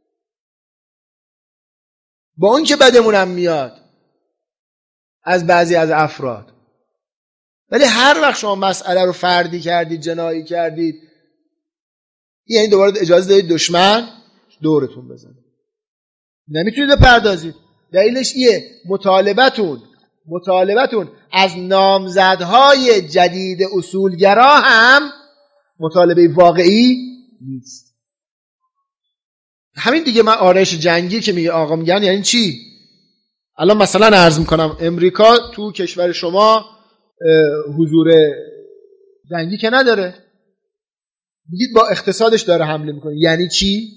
با اون که بدمون هم میاد از بعضی از افراد، ولی هر وقت شما مسئله رو فردی کردید، جنایی کردید، یعنی دوباره اجازه دادید دشمن دورتون بزنه، نمیتونید بپردازید. دلیلش ایه مطالبتون مطالبتون از نامزدهای جدید اصولگرا هم مطالبه واقعی نیست. همین دیگه من آرایش جنگی که میگه آقا میگن یعنی چی؟ الان مثلا عرض میکنم امریکا تو کشور شما حضور جنگی که نداره، میگید با اقتصادش داره حمله میکنه، یعنی چی؟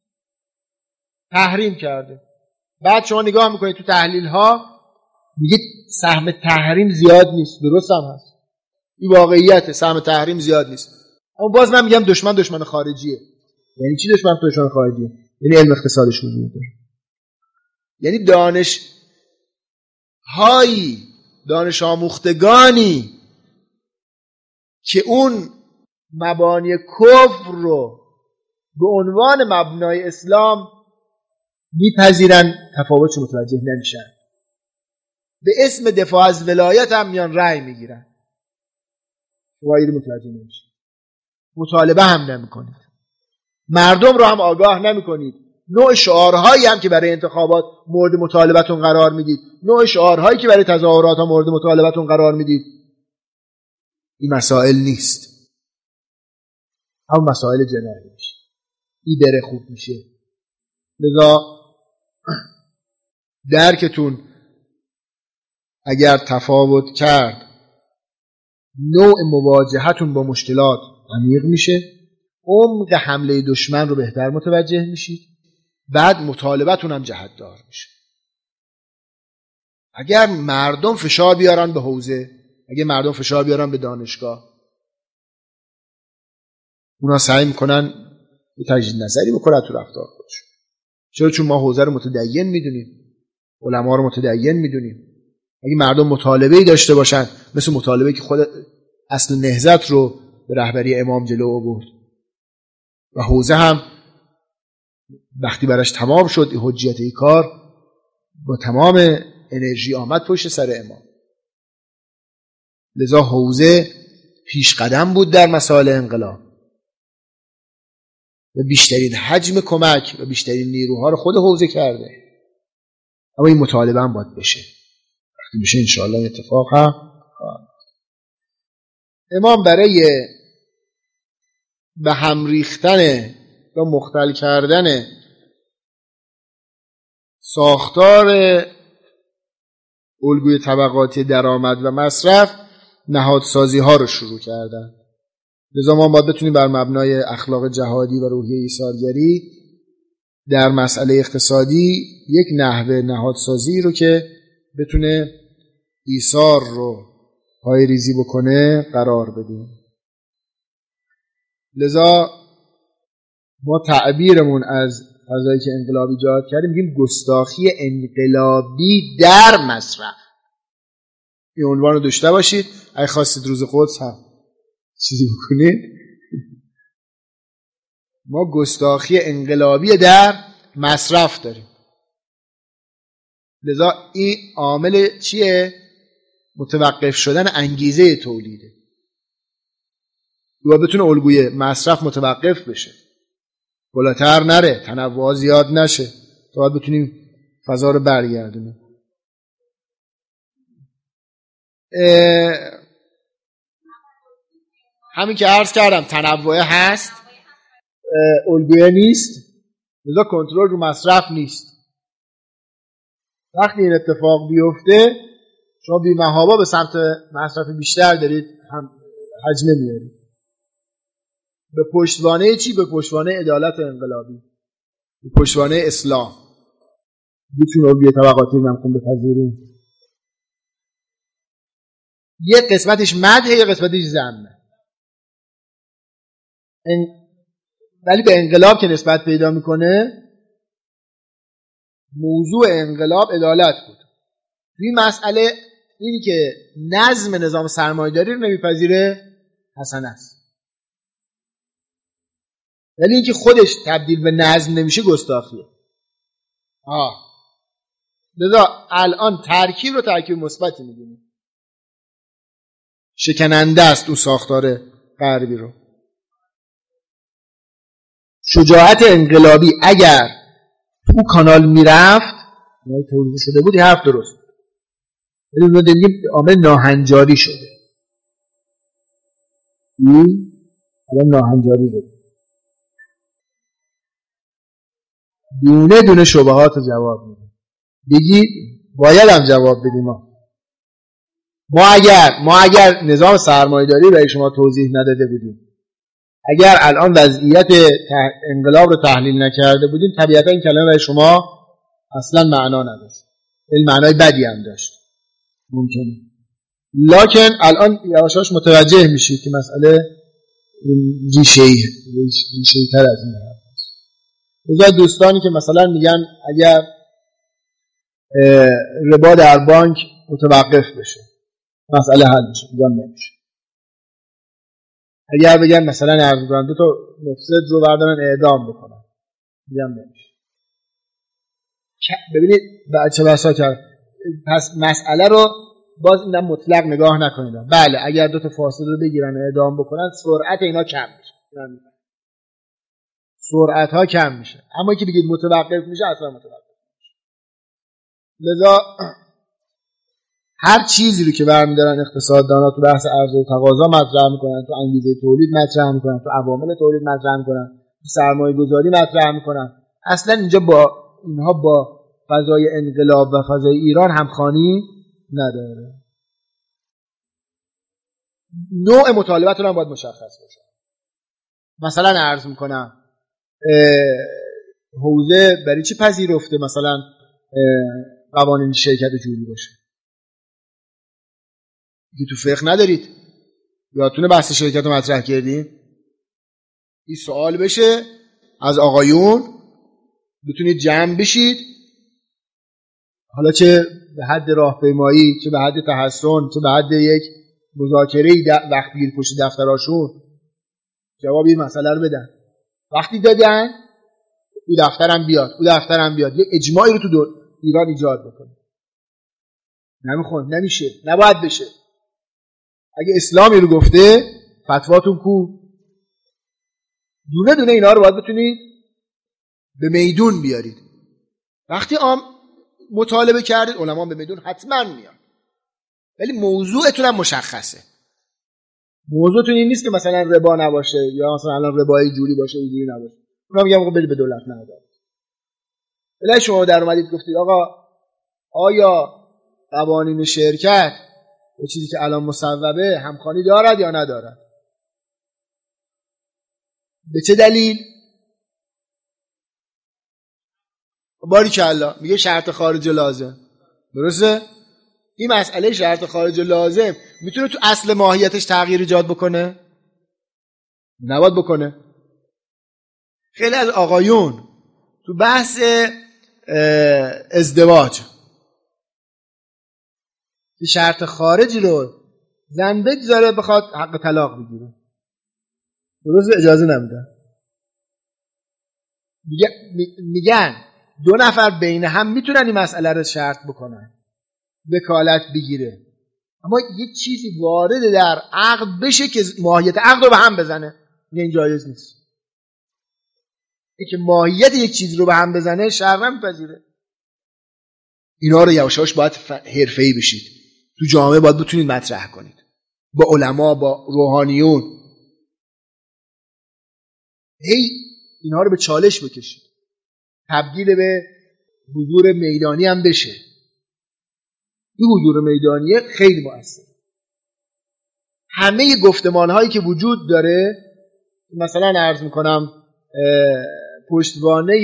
تحریم کرده. بعد شما نگاه میکنید تو تحلیل ها میگید سهم تحریم زیاد نیست. درست هم هست، این واقعیت، سهم تحریم زیاد نیست. اما باز من میگم دشمن دشمن خارجیه. یعنی چی دشمن دشمن خارجیه؟ یعنی علم اقتصادش حضور داره، یعنی دانش هایی دانش آموختگانی که اون مبانی کفر رو به عنوان مبنای اسلام میپذیرن تفاوتش متوجه نمیشن، به اسم دفاع از ولایت هم میان رأی میگیرن، شمایی رو متوجه نمیشن، مطالبه هم نمیکنید، مردم رو هم آگاه نمیکنید. نوع شعارهایی هم که برای انتخابات مورد مطالبتون قرار میدید، نوع شعارهایی که برای تظاهرات ها مورد مطالبتون قرار میدید، این مسائل نیست، هم مسائل جنایی میشه، این بره خوب میشه. لذا درکتون اگر تفاوت کرد، نوع مواجهتون با مشکلات عمیق میشه، عمق حمله دشمن رو بهتر متوجه میشید، بعد مطالبتون هم جهتدار میشه. اگر مردم فشار بیارن به حوزه، اگر مردم فشار بیارن به دانشگاه، اونا سعی میکنن یه تجدید نظری بکنن تو رفتار خودشون. چرا؟ چون ما حوزه رو متدین میدونیم، علما رو متدین میدونیم. اگه مردم مطالبه‌ای داشته باشن مثل مطالبه که خود اصل نهضت رو به رهبری امام جلو آورد و حوزه هم وقتی براش تمام شد این حجیت ای کار با تمام انرژی آمد پشت سر امام، لذا حوزه پیش قدم بود در مسائل انقلاب و بیشترین حجم کمک و بیشترین نیروها رو خود حوزه کرده. اما این مطالبه هم باید بشه. وقتی بشه انشاءالله اتفاق هم امام برای به هم ریختن یا مختل کردن ساختار الگوی طبقاتی درآمد و مصرف نهادسازی ها رو شروع کردن. لذا ما باید بتونیم بر مبنای اخلاق جهادی و روحیه ایثارگری در مسئله اقتصادی یک نحوه نهادسازی رو که بتونه ایثار رو پای ریزی بکنه قرار بدیم. لذا ما تعبیرمون از فضایی که انقلاب ایجاد کردیم میگیم گستاخی انقلابی در مصرف. این عنوان رو داشته باشید. اگه خواستید روز قدس هم چیزی بکنید، ما گستاخی انقلابی در مصرف داریم. لذا این عامل چیه؟ متوقف شدن انگیزه تولیده. و بتونه الگوی مصرف متوقف بشه، بالاتر نره، تنوع زیاد نشه، تا باید بتونیم فضا رو برگردونیم. همین که عرض کردم تنوع هست، الگوی نیست، لذا کنترل رو مصرف نیست. وقتی این اتفاق بیفته شما بی‌محابا به سمت مصرف بیشتر دارید هم حجمه میارید. به پشتوانه چی؟ به پشتوانه عدالت انقلابی، به پشتوانه اسلام. میتونه الگوی طبقاتی رو نمیخوام بپذیریم. یه قسمتش مدحه، یه قسمتش ذمه. ولی به انقلاب که نسبت پیدا میکنه، موضوع انقلاب عدالت بود. توی مسئله اینی که نظم نظام سرمایه‌داری رو نمیپذیره حسن است، ولی اینکه خودش تبدیل به نظم نمیشه گستاخیه. آه لذا الان ترکیب رو ترکیب مثبتی میدونیم، شکننده است اون ساختار غربی رو. شجاعت انقلابی اگر تو کانال میرفت، یعنی توضیح شده بود، حرف درست، ولی ما دیگه عامل ناهنجاری شده. این الان ناهنجاری شده. دونه دونه شبهات جواب میده. بگید باید هم جواب بدیم. ما ما اگر ما اگر نظام سرمایه‌داری برای شما توضیح نداده بودیم، اگر الان وضعیت انقلاب رو تحلیل نکرده بودیم، طبیعتا این کلمه برای شما اصلا معنا نداشت. این معنای بدی هم داشت ممکنه. لکن الان یواشاش متوجه میشید که مسئله ریشه‌ای ریشه‌ای تر از این هست. لذا دوستانی که مثلا میگن اگر ربا در بانک متوقف بشه مسئله حل میشه، میگم نمیشه. اگر بگن مثلا عرض کنن دو تا مفسد رو بردارن اعدام بکنن، میگم نمیشه. ببینید چه بسا کرد. پس مسئله رو باز اینم مطلق نگاه نکنید. بله اگر دو تا فاسد رو بگیرن اعدام بکنن سرعت اینا کم میشه، سرعت ها کم میشه. اما که بگید متوقف میشه اصلا متوقف میشه. لذا هر چیزی رو که برمی‌دارن اقتصاددانا تو بحث عرضه و تقاضا مطرح میکنن، تو انگیزه تولید مطرح میکنن، تو عوامل تولید مطرح میکنن، تو سرمایه گذاری مطرح میکنن، اصلا اینجا با اینها با فضای انقلاب و فضای ایران همخوانی نداره. نوع مطالبت رو هم باید مشخص باشه. مثلا عرض میکنم حوزه برای چی پذیرفته مثلا قوانین شرکت جوری باشه؟ که تو فقه ندارید؟ یادتونه بحث شرکت رو مطرح کردیم؟ این سوال بشه از آقایون، بتونید جمع بشید، حالا چه به حد راهپیمایی، چه به حد تحسن، چه به حد یک مذاکره وقت گیر پشت دفتراشون جواب این مسئله رو بدن. وقتی دادن او دفترم بیاد، او دفترم بیاد، یه اجماعی رو تو ایران ایجاد بکنه. نمیخواد، نمیشه، نباید بشه. اگه اسلامی رو گفته فتواتون کو؟ دونه دونه اینا رو باید بتونید به میدون بیارید. وقتی عام مطالبه کردید علما به میدون حتما میان، ولی موضوعتون هم مشخصه. موضوعتون این نیست که مثلا ربا نباشه یا مثلا الان ربای جوری باشه و جوری نباشه. اونا میگم آقا بده به دولت نده. ولی شما در اومدید گفتید آقا آیا قوانین شرکت و چیزی که الان مصوبه همخوانی دارد یا ندارد؟ به چه دلیل؟ باریکالله میگه شرط خارج لازم. درسته؟ این مسئله شرط خارج لازم میتونه تو اصل ماهیتش تغییر ایجاد بکنه؟ نباید بکنه. خیلی از آقایون تو بحث ازدواج که شرط خارجی رو زن بگذاره بخواد حق طلاق بگیره، درسته؟ اجازه نمیدن. میگن دو نفر بین هم میتونن این مسئله رو شرط بکنن، وکالت بگیره، اما یک چیزی وارد در عقد بشه که ماهیت عقد رو به هم بزنه، این جایز نیست. این که ماهیت یک چیز رو به هم بزنه شرع نمیپذیره. اینا رو یواشاش باید حرفه‌ای بشید، تو جامعه باید بتونید مطرح کنید، با علما، با روحانیون، هی اینا رو به چالش بکشید، تبدیل به حضور میدانی هم بشه. این حضور میدانی خیلی مؤثر. همه گفتمان هایی که وجود داره، مثلا عرض میکنم پشتوانه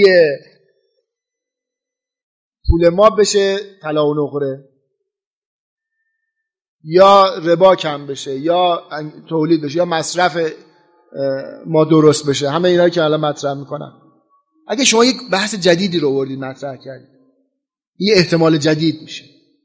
پول ما بشه طلا و نقره، یا ربا کم بشه، یا تولید بشه، یا مصرف ما درست بشه، همه اینا که الان مطرح میکنم. اگه شما یک بحث جدیدی رو آوردید مطرح کردید، این احتمال جدید میشه.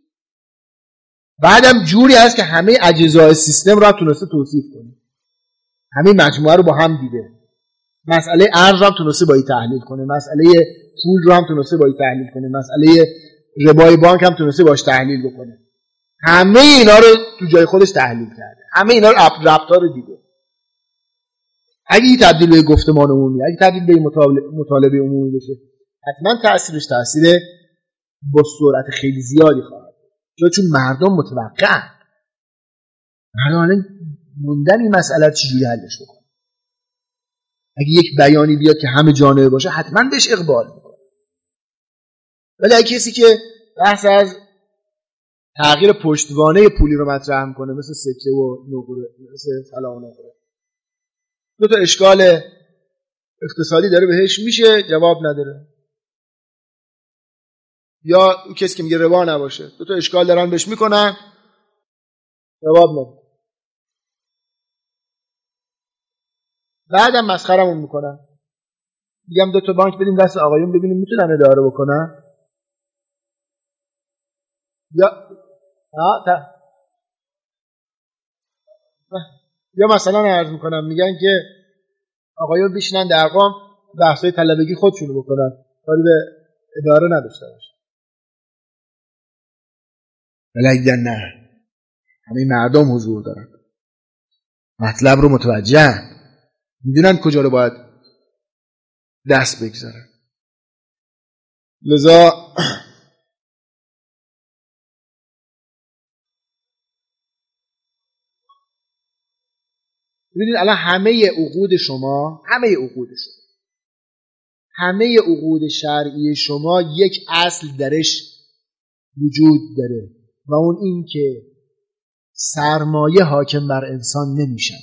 بعدم جوری هست که همه اجزای سیستم رو هم تونسته توصیف کنه، همه مجموعه رو با هم دیده. مسئله ارز رو هم تونسته با این تحلیل کنه، مسئله پول رو هم تونسته با این تحلیل کنه، مسئله ربای بانک هم تونسته باش تحلیل بکنه. همه اینا رو تو جای خودش تحلیل کرده، همه اینا رو ربطا رو دیده. اگه این تبدیل به گفتمان عمومی، اگه تبدیل به مطالبه عمومی بشه، حتما تأثیرش تأثیر با سرعت خیلی زیادی خواهد. چون مردم متوقعن، مردم موندن این مسئله چجوری حلش بکنه. اگه یک بیانی بیاد که همه جانبه باشه حتما بهش اقبال میکنه. ولی اگه کسی که بحث از تغییر پشتوانه پولی رو مطرح میکنه، مثل سکه و نقره، مثل طلا و نقره، دو تا اشکال اقتصادی داره بهش میشه، جواب نداره. یا کسی که میگه ربا نباشه، دو تا اشکال دارن بهش میکنن، جواب نداره. بعدم مسخرمون میکنن، میگم دو تا بانک بدیم دست آقایون ببینیم میتونن اداره بکنن. یا ها تا یا مثلا عرض میکنم میگن که آقایون بشینن در قم بحثای طلبگی خودشونو بکنن، کاری به اداره نداشته باشه. ولی نه، همه مردم حضور دارن، مطلب رو متوجه، میدونن کجا رو باید دست بگذارن. لذا ببینید الان همه عقود شما، همه عقود شما، همه عقود شرعی شما یک اصل درش وجود داره و اون این که سرمایه حاکم بر انسان نمیشه.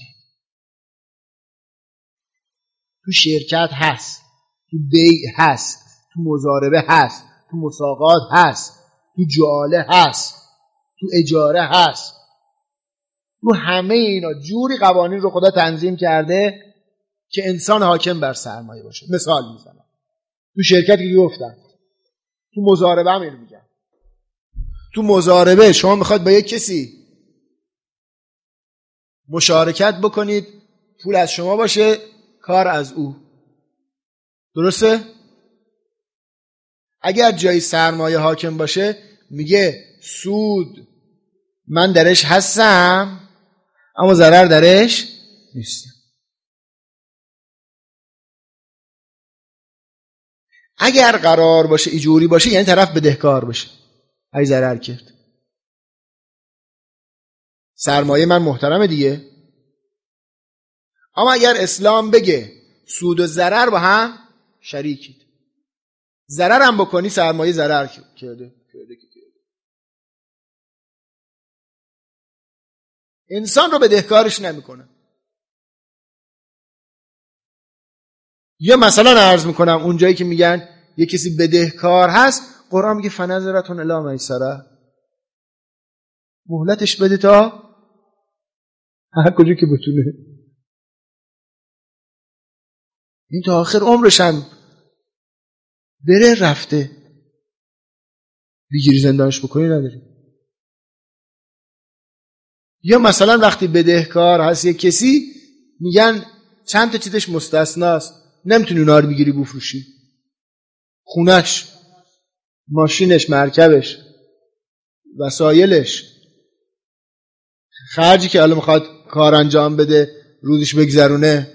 تو شرکت هست، تو بیع هست، تو مضاربه هست، تو مساقات هست، تو جعاله هست، تو اجاره هست. تو همه اینا جوری قوانین رو خدا تنظیم کرده که انسان حاکم بر سرمایه باشه. مثال میزنم، تو شرکتی که گفتم، تو مضاربه هم اینو میگم. تو مضاربه شما میخواد با یک کسی مشارکت بکنید، پول از شما باشه، کار از او، درسته؟ اگر جای سرمایه حاکم باشه میگه سود من درش هستم اما ضرر درش نیست. اگر قرار باشه ایجوری باشه یعنی طرف بدهکار باشه، ای ضرر کرد. سرمایه من محترمه دیگه. اما اگر اسلام بگه سود و ضرر با هم شریکید، ضرر هم بکنی سرمایه ضرر کرده. انسان رو بدهکارش نمیکنه. یا مثلا عرض میکنم اونجایی که میگن یه کسی بدهکار هست، قرآن میگه فنظرتون الی میسره، مهلتش بده تا هر کجا که بتونه. این تا آخر عمرش هم بره رفته، بگیری زندانش بکنی نداری. یا مثلا وقتی بدهکار هست یه کسی، میگن چند تا چیزش مستثناست، نمیتونی اونا رو بگیری بفروشی، خونش، ماشینش، مرکبش، وسایلش، خرجی که حالا میخواد کار انجام بده روزش بگذرونه،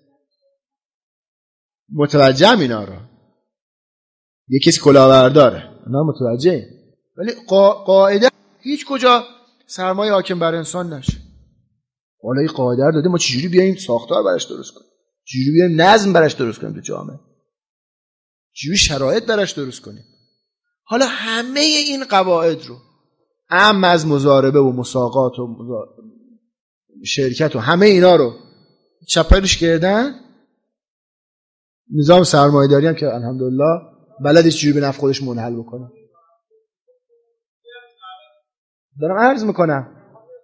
متوجهم اینا رو. یه کسی کلاهبرداره، اونا متوجه، ولی قا... قاعده هیچ کجا سرمایه حاکم بر انسان نشه. حالا این قاعده رو داده، ما چجوری بیایم ساختار براش درست کنیم، چجوری بیایم نظم براش درست کنیم تو جامعه، چجوری شرایط براش درست کنیم. حالا همه این قواعد رو اهم از مضاربه و مساقات و مزار... شرکت و همه اینا رو چپرش کردن. نظام سرمایه‌داری هم که الحمدلله بلدش چجوری به نفع خودش منحل بکنه. دارم عرض میکنم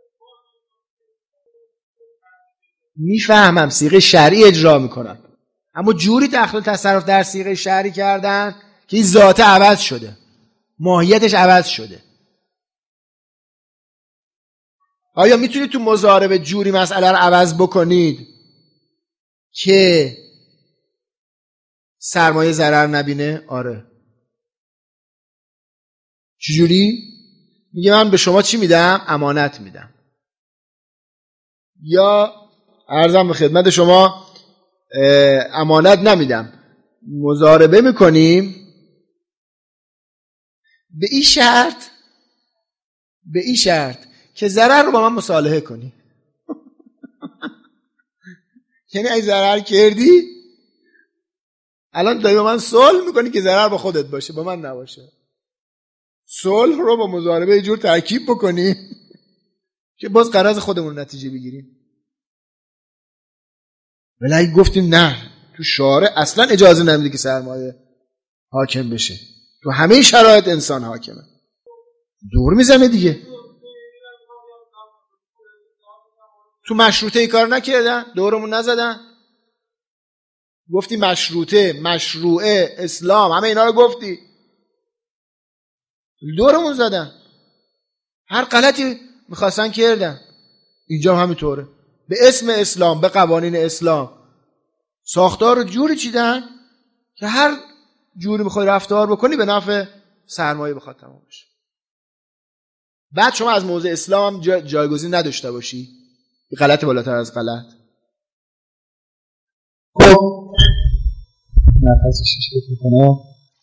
میفهمم صیغه شرعی اجرا میکنم، اما جوری دخل تصرف در صیغه شرعی کردن که این ذات عوض شده، ماهیتش عوض شده. آیا میتونید تو مضاربه جوری مسئله رو عوض بکنید که سرمایه ضرر نبینه؟ آره. چجوری؟ میگه من به شما چی میدم؟ امانت میدم، یا عرضم به خدمت شما امانت نمیدم، مضاربه میکنیم به این شرط، به این شرط که ضرر رو با من مصالحه کنی. یعنی اگه ضرر کردی الان داری با من صلح میکنی که ضرر با خودت باشه، با من نباشه. صلح رو با مضاربه یه جور ترکیب بکنی که باز غرض خودمون نتیجه بگیریم. ولی اگه گفتیم نه، تو شارع اصلا اجازه نمیده که سرمایه حاکم بشه، تو همه شرایط انسان حاکمه، دور میزنه دیگه. تو مشروطه ای کار نکردن، دورمون نزدن، گفتی مشروطه، مشروعه، اسلام، همه اینا رو گفتی، دورمون زدن، هر غلطی میخواستن کردن. اینجا هم همینطوره، به اسم اسلام، به قوانین اسلام ساختار رو جوری چیدن که هر جوری میخوای رفتار بکنی به نفع سرمایه بخواد تمام بشه. بعد شما از موضع اسلام هم جا جایگزین نداشته باشی، غلط بالاتر از غلط. خب نفسش شکل میکنه.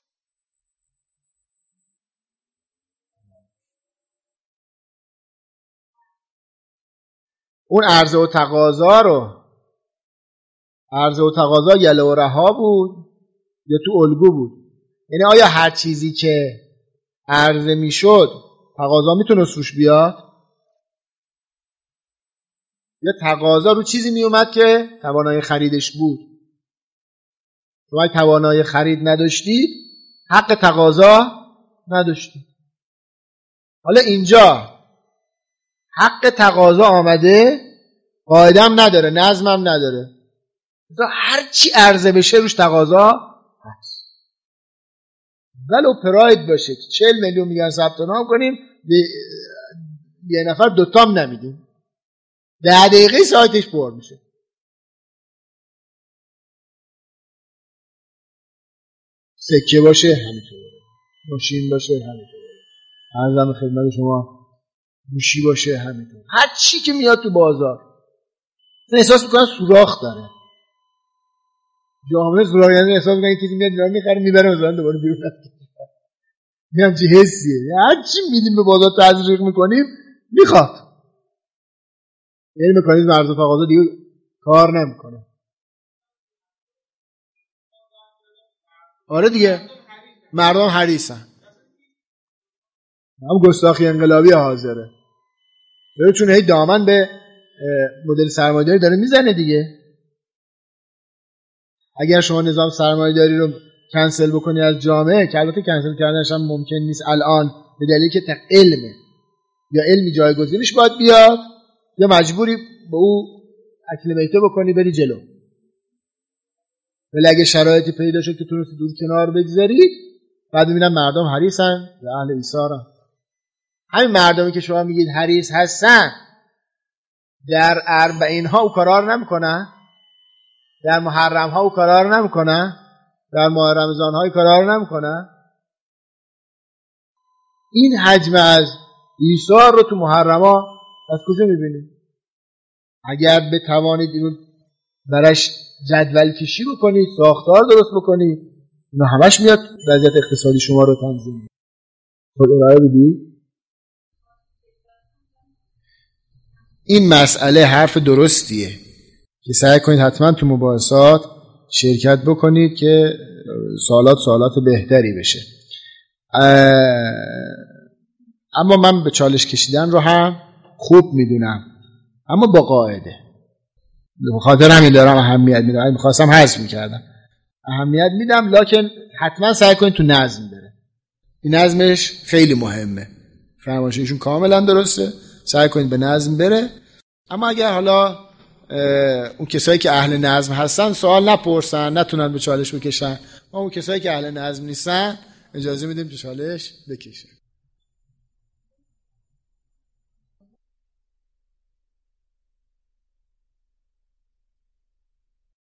اون عرضه و تقاضا رو، عرضه و تقاضا یله و رها بود یا تو الگو بود؟ یعنی آیا هر چیزی که عرضه میشد تقاضا میتونست روش بیاد، یا تقاضا رو چیزی میومد که توانایی خریدش بود؟ شما اگه توانایی خرید نداشتید حق تقاضا نداشتید. حالا اینجا حق تقاضا آمده، قاعده هم نداره، نظم هم نداره، هر چی عرضه بشه روش تقاضا هست. ولو پراید باشه که چهل میلیون میگن ثبت نام کنیم، به یه نفر دوتام نمیدیم، ده دقیقه ساعتش پر میشه. سکه باشه همینطوره، ماشین باشه همینطوره، عرضم خدمت شما گوشی باشه همینطوره، هر چی که میاد تو بازار مثلا احساس میکنن سوراخ داره. جامعه سوراخ، یعنی احساس میکنن کسی میاد اینا میخره میبره مثلا دوباره بیرون از این همچی حسیه. هر چی میدیم به بازار تزریق میکنیم میخواد. یعنی مکانیزم عرضه و تقاضا دیگه کار نمیکنه. آره دیگه مردم حریصن. هم گستاخی انقلابی حاضره. چون هی دامن به مدل سرمایه‌داری داره میزنه دیگه. اگر شما نظام سرمایه‌داری رو کنسل بکنی از جامعه، که البته کنسل کردنش هم ممکن نیست الان به دلیلی که علمه، یا علمی جایگزینش باید بیاد یا مجبوری به او اکلیمیته بکنی بری جلو. ولی اگه شرایطی پیدا شد که تونستی دور کنار بگذارید، بعد میبینن مردم حریصن و اهل ایثارن. همین مردمی که شما میگید حریص هستن، در اربعین ها او قرار نمیکنن، در محرم ها او قرار نمیکنن، در ماه رمضان های قرار نمیکنن. این حجم از ایثار رو تو محرم ها از کجا میبینید؟ اگر بتوانید اینو برش جدول کشی بکنید، ساختار درست بکنید، اینا همش میاد وضعیت اقتصادی شما رو تنظیم میکنه. خود ارائه بدید. این مسئله حرف درستیه که سعی کنید حتما تو مباحثات شرکت بکنید که سوالات سوالات بهتری بشه. اما من به چالش کشیدن رو هم خوب میدونم، اما با قاعده. به خاطر همین دارم اهمیت میدم. اگه می‌خواستم حذف می‌کردم. اهمیت میدم، لکن حتما سعی کنید تو نظم بره. این نظمش خیلی مهمه. فرمایششون کاملا درسته. سعی کنید به نظم بره. اما اگر حالا اون کسایی که اهل نظم هستن سوال نپرسن، نتونن به چالش بکشن، ما اون کسایی که اهل نظم نیستن اجازه میدیم که چالش بکشن.